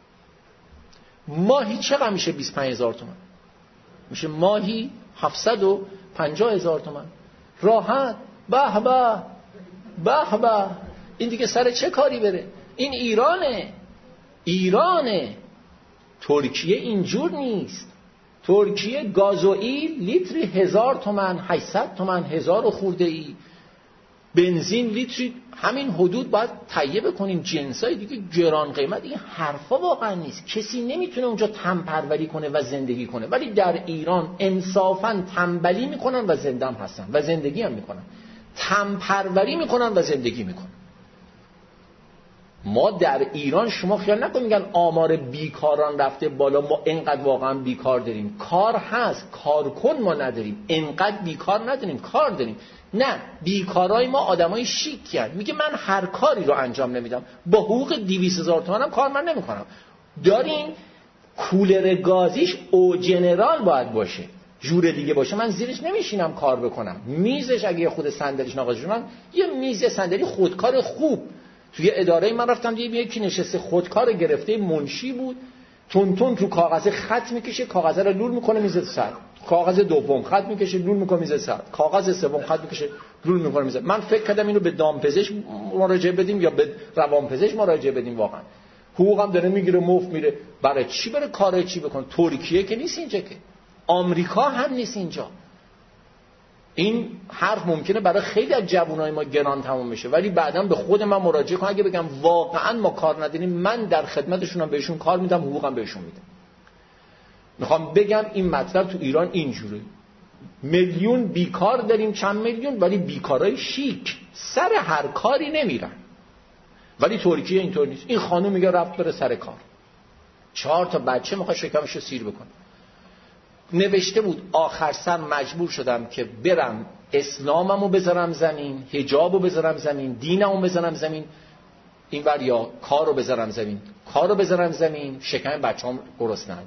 ماهی چقدر میشه 25,000 تومان؟ میشه ماهی 750,000 تومان. راحت. به به به به. این دیگه سر چه کاری بره؟ این ایرانه. ترکیه اینجور نیست. ترکیه گازوئیل لیتری 1000 تومان، 800 تومان، 1000 خورده ای. بنزین لیتری همین حدود باید تهیه بکنیم. جنسای دیگه گران قیمت. این حرفا واقعا نیست. کسی نمیتونه اونجا تنپروری کنه و زندگی کنه، ولی در ایران انصافا تنبلی میکنن و زنده هم هستن و زندگی هم میکنن. تنپروری میکنن و زندگی میکنن. ما در ایران شما خیال نکن میگن آمار بیکاران رفته بالا، ما اینقدر واقعا بیکار داریم. کار هست، کارکن ما نداریم. اینقدر بیکار نداریم، کار داریم. نه، بیکارای ما آدمای شیکی هستند. میگه من هر کاری رو انجام نمیدم، با حقوق 200,000 تومان هم کار من نمیکنم. دارین کولر گازیش او جنرال باید باشه، جور دیگه باشه من زیرش نمیشینم کار بکنم. میزش اگه خود صندلیش ناقص شد، من یه میز صندلی خودکار خوب توی اداره من رفتم دیدم یکی نشسته خودکار گرفته، منشی بود، تون تون تو کاغذ خط میکشه، کاغذ رو لول میکنه میز سر، کاغذ دوم خط میکشه لول میکنه میز سر، کاغذ سوم خط میکشه لول میکنه میز. من فکر کردم اینو به دامپزشک مراجعه بدیم یا به روانپزشک مراجعه بدیم. واقعا حقوقم داره میگیره مفت میره، برای چی بره کار چی بکنه؟ ترکیه که نیست اینجا، که آمریکا هم نیست اینجا. این حرف ممکنه برای خیلی از جوانای ما گران تموم بشه، ولی بعداً به خود من مراجعه کنم، اگه بگم واقعاً ما کار نداریم، من در خدمتشونم، بهشون کار میدم، حقوقم بهشون میدم. میخوام بگم این مطلب تو ایران اینجوره، میلیون بیکار داریم، چند میلیون، ولی بیکارای شیک سر هر کاری نمیرن. ولی ترکیه اینطور نیست. این خانم میگه رفت بره سر کار، 4 تا بچه میخواد شکمشو سیر بکنه. نوشته بود آخر سر مجبور شدم که برم اسلاممو بذارم زمین، حجابو بذارم زمین، دینمو بذارم زمین، اینور یا کارو بذارم زمین، کارو بذارم زمین، شکم بچه‌ام گرسنه‌اند.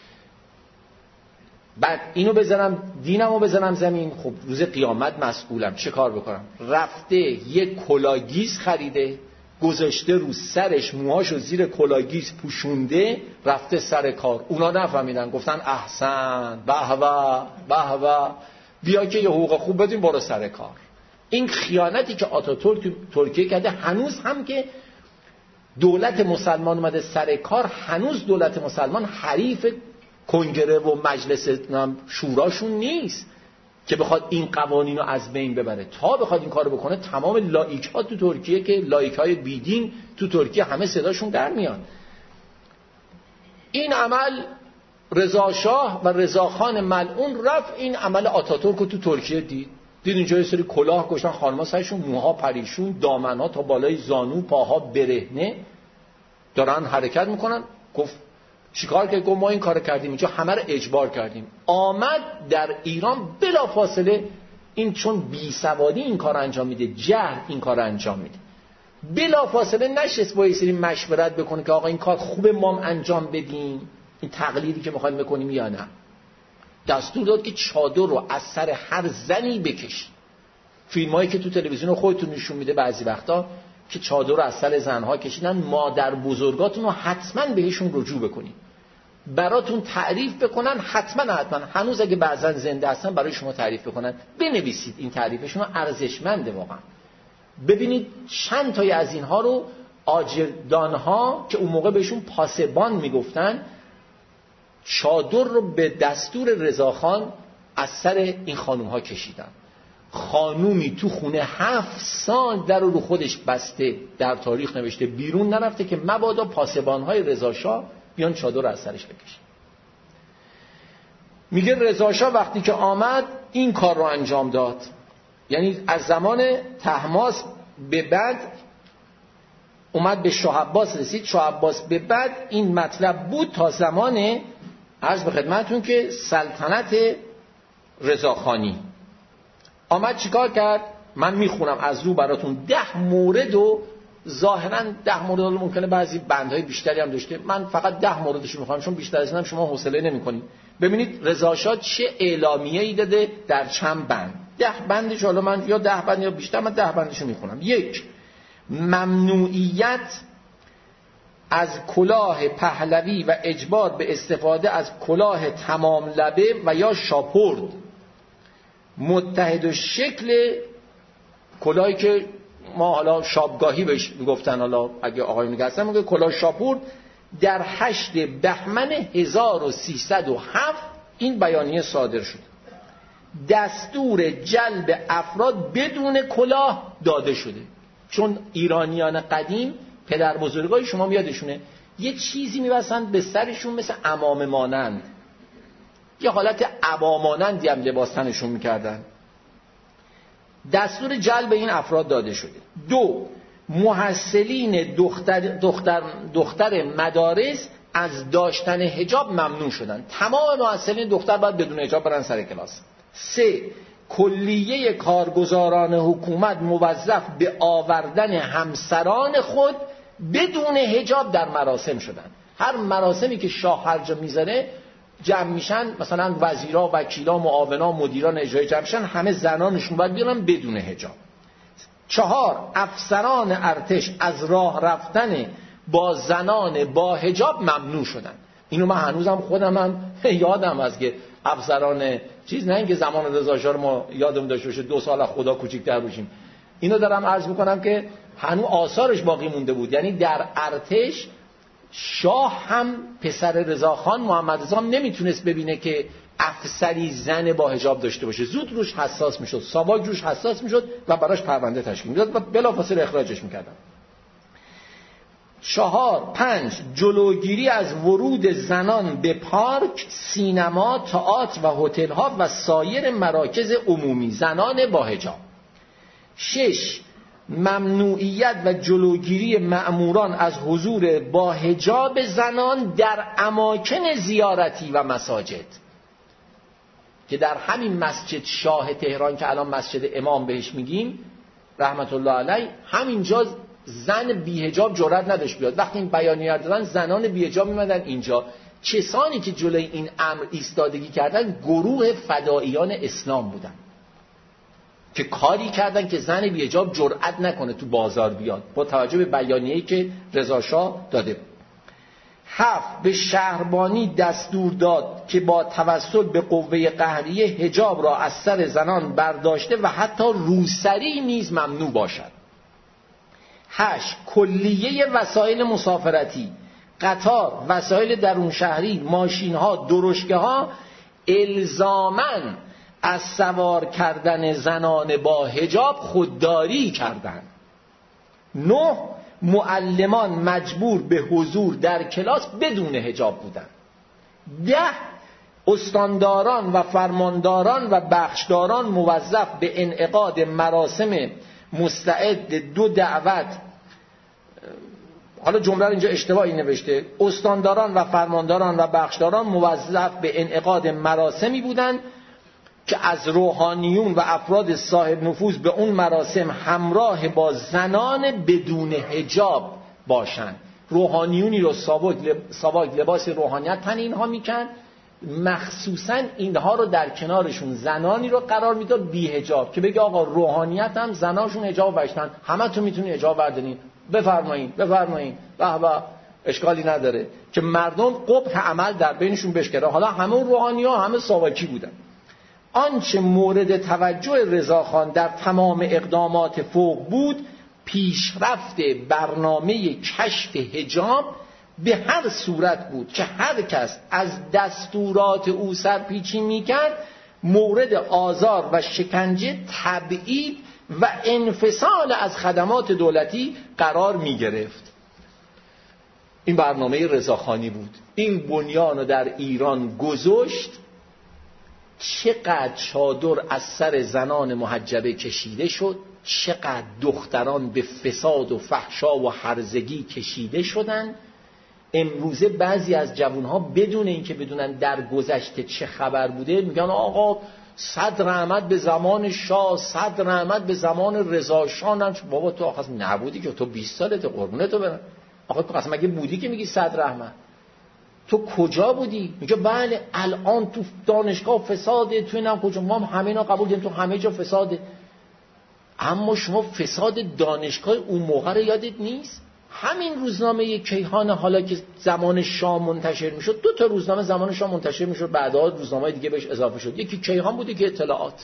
بعد اینو بذارم، دینمو بذارم زمین، خب روز قیامت مسئولم، چه کار بکنم؟ رفته یک کلاگیز خریده، گذاشته رو سرش، موهاشو زیر کلاگیز پوشونده، رفته سر کار. اونا نفهمیدن، گفتن احسن، به بیا که یه حقوق خوب بدیم برو سر کار. این خیانتی که آتاتورک تو ترکیه کرده، هنوز هم که دولت مسلمان اومده سر کار، هنوز دولت مسلمان حریف کنگره و مجلس شوراشون نیست که بخواد این قوانین رو از بین ببره. تا بخواد این کارو بکنه، تمام لایک ها تو ترکیه که لایک های بیدین تو ترکیه همه صداشون در میان. این عمل رضا شاه و رضا خان ملعون رفت این عمل آتاتورک رو تو ترکیه دید اینجا یه سری کلاه گذاشتن خانم‌ها سرشون، موها پریشون، دامن‌ها تا بالای زانو، پاها برهنه دارن حرکت میکنن. گفت چیکار کرد؟ گفت ما این کارو کردیم، اینجا همه رو اجبار کردیم. آمد در ایران بلافاصله، این چون بی سوادی این کار انجام میده، جهل این کار انجام میده، بلافاصله نشست با یه سری مشورت بکنه که آقا این کار خوبه ما انجام بدیم، این تقلیدی که میخوایم بکنیم یا نه. دستور داد که چادر رو از سر هر زنی بکش. فیلمایی که تو تلویزیون خودتون نشون میده بعضی وقتا که چادر رو از سر زنها کشیدن، مادر بزرگاتون رو حتما بهشون رجوع بکنید، براتون تعریف بکنن، حتما هنوز اگه بعضن زنده هستن برای شما تعریف بکنن، بنویسید این تعریفشون رو، ارزشمنده واقعا. ببینید چند تایی از اینها رو آجردانها که اون موقع بهشون پاسبان میگفتن، چادر رو به دستور رضاخان از سر این خانوم ها کشیدن. خانومی تو خونه 7 سال در رو خودش بسته، در تاریخ نوشته بیرون نرفته که مبادا پاسبان‌های رضاشاه بیان چادر رو از سرش بکشن. میگه رضاشاه وقتی که آمد این کار رو انجام داد، یعنی از زمان طهماسب به بعد اومد به شاه عباس رسید، شاه عباس به بعد این مطلب بود تا زمان عرض به خدمتتون که سلطنت رضاخانی. آمد چیکار کرد؟ من میخونم از رو براتون 10 مورد و ظاهرا 10 مورد ممکنه بعضی بندهای بیشتری هم داشته، من فقط 10 موردش رو میخوام چون بیشتر از اینم شما حوصله نمیکنید. ببینید رضا شاه چه اعلامیه‌ای داده در چند بند. 10 بندش، حالا من یا 10 بند یا بیشتر، من 10 بندش رو میخونم. 1. ممنوعیت از کلاه پهلوی و اجبار به استفاده از کلاه تمام لبه و یا شاپورد، متحد و شکل کلاهی که ما حالا شابگاهی بهش میگفتن، حالا اگه آقایون میگفتن میگه کلاه شاپورد، در 8 بهمن 1307 این بیانیه صادر شد. دستور جلب افراد بدون کلاه داده شده، چون ایرانیان قدیم پدر بزرگای شما یادشونه یه چیزی میبستن به سرشون مثل عمامه مانند، یه حالت عبا مانندی هم لباس تنشون میکردن. دستور جلب این افراد داده شده. 2. محصلین دختر مدارس از داشتن حجاب ممنوع شدن. تمام محصلین دختر باید بدون حجاب برن سر کلاس. 3. کلیه کارگزاران حکومت موظف به آوردن همسران خود بدون حجاب در مراسم شدن. هر مراسمی که شاه هر جا میذاره جمع میشن، مثلا وزیرا، وکیلا، معاونا، مدیران اجرایی جمع میشن، همه زنانشون باید بیان بدون حجاب. 4 افسران ارتش از راه رفتن با زنان با حجاب ممنوع شدن. اینو من هنوزم خودم هم یادم از که افسران چیز، نه اینکه زمان رضا شاه رو ما یادم داشته باشه 2 سال خدا کوچیک‌تر باشیم، اینو دارم عرض میکنم که هنوز آثارش باقی مونده بود. یعنی در ارتش شاه هم پسر رضاخان محمد رضا نمیتونست ببینه که افسری زن با حجاب داشته باشه، زود روش حساس میشد، ساواک روش حساس میشد و براش پرونده تشکیل میداد و بلافاصله اخراجش میکردن. 4 5 جلوگیری از ورود زنان به پارک، سینما، تئاتر و هتل‌ها و سایر مراکز عمومی، زنان با حجاب. 6 ممنوعیت و جلوگیری مأموران از حضور با حجاب زنان در اماکن زیارتی و مساجد، که در همین مسجد شاه تهران که الان مسجد امام بهش میگیم رحمت الله علیه، همینجا زن بی حجاب جرئت نداشت بیاد. وقتی این بیانیه دادن زنان بی حجاب میمدن اینجا. کسانی که جلوی این امر ایستادگی کردن گروه فداییان اسلام بودن که کاری کردن که زن بی حجاب جرئت نکنه تو بازار بیاد با توجه به بیانیه‌ای که رضا شاه داده بود. 7 به شهربانی دستور داد که با توسل به قوه قهریه حجاب را از سر زنان برداشته و حتی روسری نیز ممنوع باشد. 8 کلیه وسایل مسافرتی، قطار، وسایل درون شهری، ماشین‌ها، درشکه‌ها الزاماً از سوار کردن زنان با حجاب خودداری کردند. 9 معلمان مجبور به حضور در کلاس بدون حجاب بودند. 10 استانداران و فرمانداران و بخشداران موظف به انعقاد مراسم مستعد 2 دعوت، حالا جمله رو اینجا اشتباهی نوشته، استانداران و فرمانداران و بخشداران موظف به انعقاد مراسمی بودند که از روحانیون و افراد صاحب نفوذ به اون مراسم همراه با زنان بدون حجاب باشند. روحانیونی رو ساواک لباس روحانیت تن اینها میکن، مخصوصا اینها رو در کنارشون زنانی رو قرار میداد بی حجاب که بگه آقا روحانیت هم زناشون حجاب باشتن، همه تو میتونی حجاب بردارین، بفرمایین به اشکالی نداره، که مردم قبح عمل در بینشون بشکره. حالا همه روحانی ها همه ساواکی بودن. آنچه مورد توجه رضاخان در تمام اقدامات فوق بود پیشرفت برنامه کشف حجاب به هر صورت بود که هر کس از دستورات او سرپیچی میکرد مورد آزار و شکنجه، تبعید و انفصال از خدمات دولتی قرار میگرفت. این برنامه رضاخانی بود. این بنیان رو در ایران گذاشت. چقدر چادر از سر زنان محجبه کشیده شد، چقدر دختران به فساد و فحشا و هرزگی کشیده شدن. امروزه بعضی از جوانها بدون اینکه بدونن در گذشته چه خبر بوده میگن آقا 100 رحمت به زمان شاه، 100 رحمت به زمان رضا شاه. بابا تو آخه نبودی که، تو 20 سالت قربونت تو برن. آقا تو اصلا مگه بودی که میگی 100 رحمت؟ تو کجا بودی؟ میگه بله الان تو دانشگاه فساده، تو اینم کجا، ما همه اینا قبول داریم، تو همه جا فساده. اما شما فساد دانشگاه اون موقع رو یادت نیست؟ همین روزنامه کیهان حالا که زمان شاه منتشر میشد، 2 تا روزنامه زمان شاه منتشر میشد، بعدها روزنامه دیگه بهش اضافه شد، یکی کیهان بود یکی اطلاعات.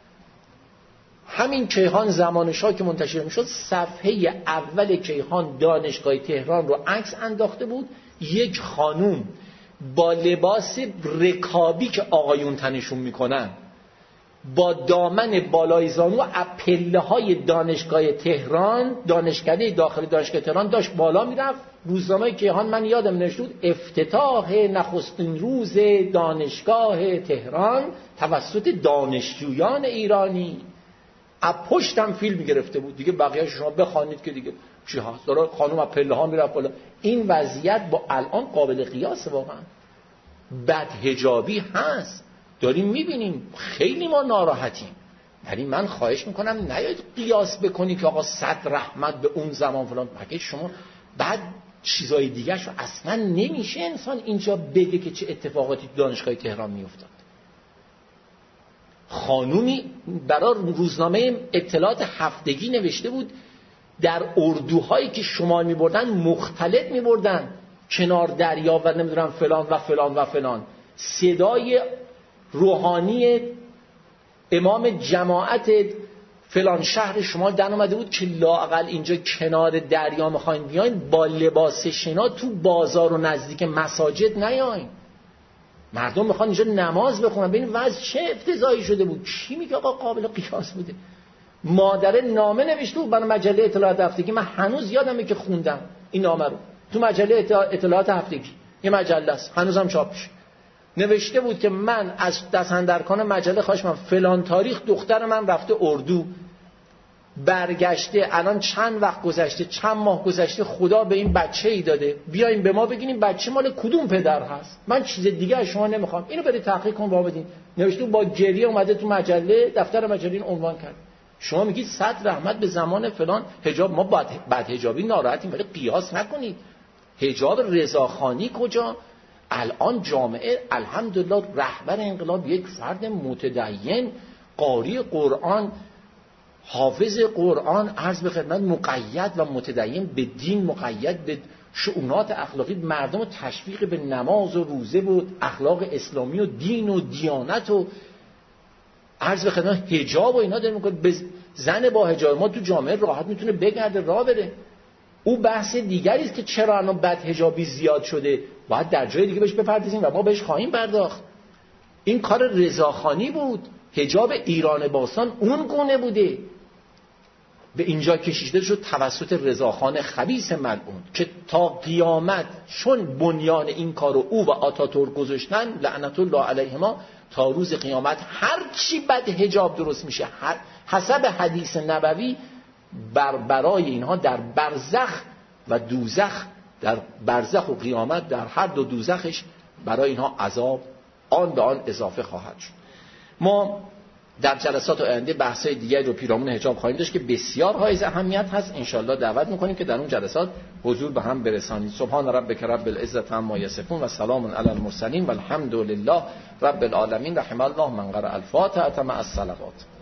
همین کیهان زمان شاه که منتشر میشد صفحه اول کیهان دانشگاه تهران رو عکس انداخته بود، یک خانوم با لباس رکابی که آقایون تنشون میکنن با دامن بالای زانو پله های دانشگاه تهران، دانشکده داخل دانشگاه تهران داشت بالا میرفت. روزنامه کیهان من یادم نشد افتتاح نخستین روز دانشگاه تهران توسط دانشجویان ایرانی. از پشتم فیلم گرفته بود دیگه، بقیه شما بخوانید که دیگه چی هست. داره خانم از پله ها میرفت بالا. این وضعیت با الان قابل قیاسه. واقعا بدحجابی هست، داریم میبینیم، خیلی ما ناراحتیم. ولی من خواهش میکنم نیاید قیاس بکنی که آقا 100 رحمت به اون زمان فلان. مگه شما بعد چیزای دیگرش رو اصلا نمیشه انسان اینجا بگه که چه اتفاقاتی تو دانشگاه تهران میافتاد. خانومی برای روزنامه اطلاعات هفتگی نوشته بود در اردوهایی که شمال میبردن مختلط میبردن کنار دریا و نمیدونم فلان و فلان و فلان، صدای روحانی امام جماعت فلان شهر شمال در اومده بود که لااقل اینجا کنار دریا میخواین بیاین با لباس شنا تو بازار و نزدیک مساجد نیاین. مردم میخوان اینجا نماز بخونن. ببین وضع چه افتضاحی شده بود. کی میگه آقا قابل قیاس بوده؟ مادر نامه نوشته بود برای مجله اطلاعات هفتگی. من هنوز یادمه که خوندم این نامه رو تو مجله اطلاعات هفتگی، یه مجله است هنوزم چاپ میشه. نوشته بود که من از دستاندرکان مجله خواهش من فلان تاریخ دختر من رفته اردو، برگشته الان چند وقت گذشته، چند ماه گذشته، خدا به این بچه ای داده، بیاین به ما بگین این بچه مال کدوم پدر هست، من چیز دیگه از شما نمیخوام، اینو برید تحقیق کن با بدین. نوشته با گریه اومده تو مجله، دفتر مجله این عنوان کرد. شما میگید صد رحمت به زمان فلان حجاب، ما بعد حجابی ناراحتیم، ولی قیاس نکنید. حجاب رضاخانی کجا؟ الان جامعه الحمدلله رهبر انقلاب یک فرد متدین، قاری قرآن، حافظ قرآن، عرض به خدمت مقید و متدین به دین، مقید به شؤونات اخلاقی، مردم تشویق به نماز و روزه و اخلاق اسلامی و دین و دیانت و عرض به خدمت حجاب و اینا داره میکنه. به زن با حجاب ما تو جامعه راحت میتونه بگرده راه بره. او بحث دیگری است که چرا الان بد حجابی زیاد شده، باید در جای دیگه بهش بپردازیم و ما بهش خواهیم پرداخت. این کار رضاخانی بود. حجاب ایران باستان اون گونه بوده، به اینجا کشیده شد توسط رضاخان خبیث ملعون که تا قیامت چون بنیان این کارو او و آتاتورک گذاشتن لعنت الله علیهما، تا روز قیامت هر چی بد حجاب درست میشه حسب حدیث نبوی برای اینها در برزخ و دوزخ، در برزخ و قیامت در هر دو دوزخش برای اینها عذاب آن به آن اضافه خواهد شد. ما در جلسات آینده بحث‌های دیگری رو پیرامون حجاب خواهیم داشت که بسیار حائز اهمیت هست. انشالله دعوت می‌کنیم که در اون جلسات حضور به هم برسانید. سبحان ربک رب العزة عما یصفون و سلام علی المرسلین و الحمد لله رب العالمین. رحم الله من قرأ الفاتحه مع الصلوات.